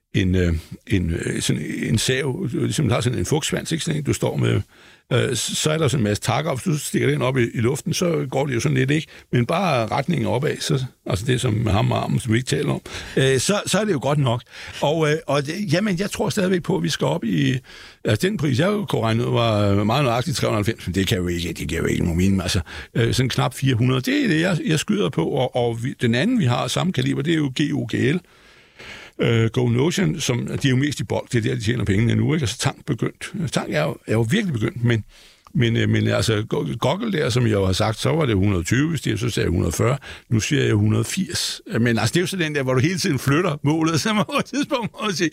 D: en sav, ligesom du har sådan en fugtsvans, ikke sådan en, du står med, så er der sådan en masse takker, og hvis du stikker den op i luften, så går det jo sådan lidt, ikke? Men bare retningen opad, så, altså det som med ham og armen, som vi ikke taler om, så er det jo godt nok. Jamen, jeg tror stadigvæk på, at vi skal op i, altså den pris, jeg kunne regne ud, var meget nøjagtigt 390, men det kan jo ikke nogen mening, altså sådan knap 400, det er det, jeg skyder på, og den anden, vi har samme kaliber, det er jo GOGL, Golden Ocean, som de er jo mest i bold, det er der, de tjener pengene nu, ikke? Altså Tank begyndt. Tank er jo virkelig begyndt, men altså Goggle der, som jeg jo har sagt, så var det 120, hvis de så sagde 140, nu siger jeg 180. Men altså det er jo sådan den der, hvor du hele tiden flytter målet, så man på et tidspunkt må sige.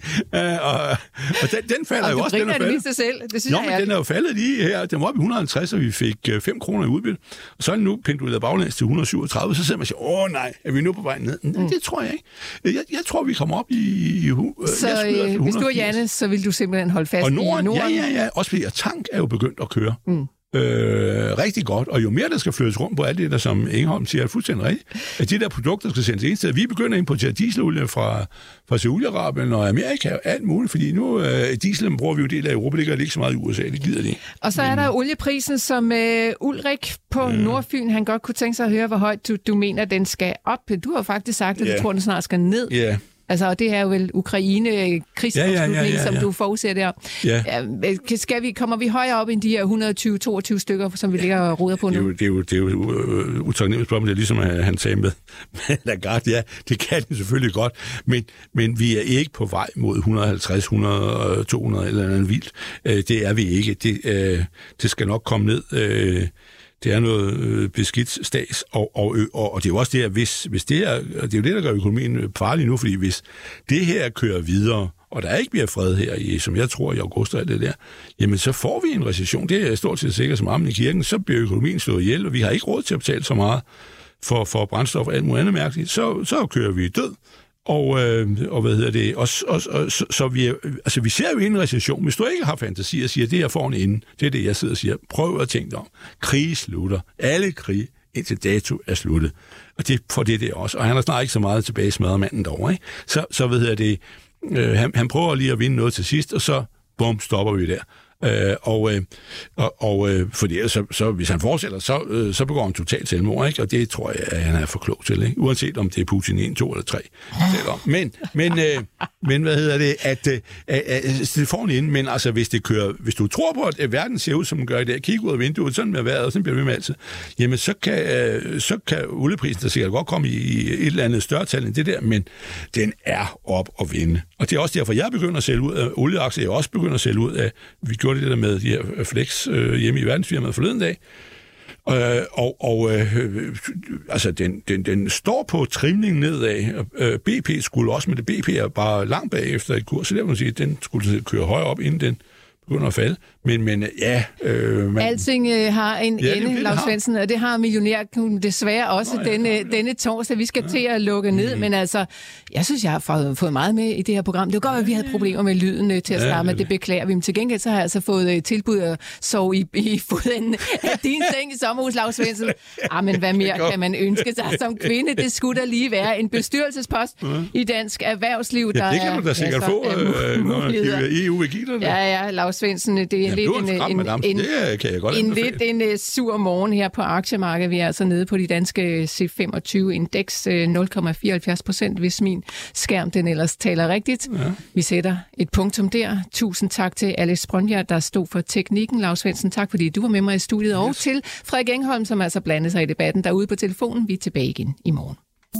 D: Og den falder jo også.
C: Den er det selv. Det synes
D: men den er jo faldet lige her. Den var oppe i 150, og vi fik 5 kroner i udbytte. Og så er den nu penduleret baglæns til 137, så sidder man og siger, nej, er vi nu på vej ned? Det tror jeg ikke. Jeg tror, vi kommer op i
C: så hvis du er Janne, så vil du simpelthen holde fast
D: i Norden?
C: Ja.
D: Også fordi Tank er jo begyndt at køre. Rigtig godt, og jo mere der skal flyttes rundt på alt det, der som Ingeholm siger, er fuldstændig rigtigt, at de der produkter skal sendes ind til, vi begynder at importere dieselolie fra Saudi-Arabien og Amerika og alt muligt, fordi nu dieselen bruger vi jo del af Europa, det gør det ikke så meget i USA, det gider det ikke.
C: Og så er der olieprisen, som Ulrik på Nordfyn, han godt kunne tænke sig at høre, hvor højt du mener, den skal op. Du har faktisk sagt, at du tror, den snart skal ned.
D: Ja.
C: Altså, det er jo vel Ukraine-krigsafslutning, som du forudser der. Kommer vi højere op end de her 120-22 stykker, som vi ligger og roder på nu?
D: Det er jo utaknemmeligt spørgsmål. Det er ligesom, at han sagde med Lagarde. Ja, det kan det selvfølgelig godt. Men vi er ikke på vej mod 150, 100, 200 eller andet vildt. Det er vi ikke. Det skal nok komme ned. Det er noget beskidt stads, og det er jo også det, at hvis det er, det er jo det, der gør økonomien farlig nu, fordi hvis det her kører videre, og der ikke bliver fred her, som jeg tror i august og alt det der, jamen så får vi en recession. Det er stort set sikkert som armen i kirken, så bliver økonomien slået ihjel, og vi har ikke råd til at betale så meget for brændstof og alt muligt andet mærkeligt. Så kører vi død. Og hvad hedder det? Så vi ser jo en recession. Hvis du ikke har fantasi og siger, det her får en ende, det er det, jeg sidder og siger. Prøv at tænke dig om. Krig slutter. Alle krig indtil dato er sluttet. Og det får det der også. Og han har snart ikke så meget tilbage i smaddermanden derovre, ikke? Så hvad hedder det? Han prøver lige at vinde noget til sidst, og så bum, stopper vi der. Fordi så hvis han fortsætter, så begår han totalt selvmord, ikke? Og det tror jeg, at han er for klog til, ikke? Uanset om det er Putin 1, 2 eller 3. Men hvad hedder det? At det får en ende, men altså hvis du tror på, at verden ser ud, som den gør i dag, kig ud af vinduet, sådan med vejret, og sådan bliver vi med altid, jamen så kan olieprisen der sikkert godt komme i et eller andet større tal end det der, men den er op at vinde. Og det er også derfor, jeg begynder at sælge ud af olieaktier, jeg også begynder at sælge ud af, vi gjorde det der med de her flex hjemme i verdensfirmaet forleden dag. Altså den står på trimningen nedad. BP skulle også, men det BP er bare langt bagefter et kurs, så der må man sige, at den skulle køre højere op, inden den begynder at falde. Men
C: alting har en ende, Lars Svendsen, og det har millionærklubben desværre også denne torsdag. Vi skal til at lukke ned, men altså, jeg synes, jeg har fået meget med i det her program. Det var godt, at vi havde problemer med lyden til at starte med. Det beklager vi. Men til gengæld så har jeg altså fået tilbud at sove i fodenden af din seng i sommerhus, Lars Svendsen. Men hvad mere kan man ønske sig som kvinde? Det skulle da lige være en bestyrelsespost i dansk erhvervsliv.
D: Det kan du da sikkert få, når EU vil give dig det.
C: Ja, Lars Svendsen, det er en sur morgen her på aktiemarkedet. Vi er altså nede på de danske C25-indeks 0,74%, hvis min skærm den ellers taler rigtigt. Ja. Vi sætter et punktum der. Tusind tak til Alex Brøndbjerg, der stod for teknikken. Lars Svendsen, tak fordi du var med mig i studiet, og til Frederik Engholm, som altså blandede sig i debatten derude på telefonen. Vi er tilbage igen i morgen.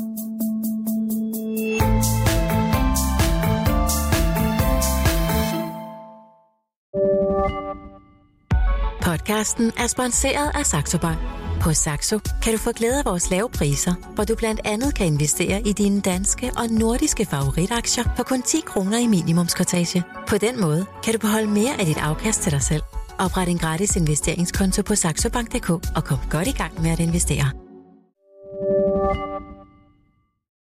A: Podcasten er sponsoreret af Saxo Bank. På Saxo kan du få glæde af vores lave priser, hvor du blandt andet kan investere i dine danske og nordiske favoritaktier for kun 10 kroner i minimumskortage. På den måde kan du beholde mere af dit afkast til dig selv. Opret en gratis investeringskonto på saxobank.dk og kom godt i gang med at investere.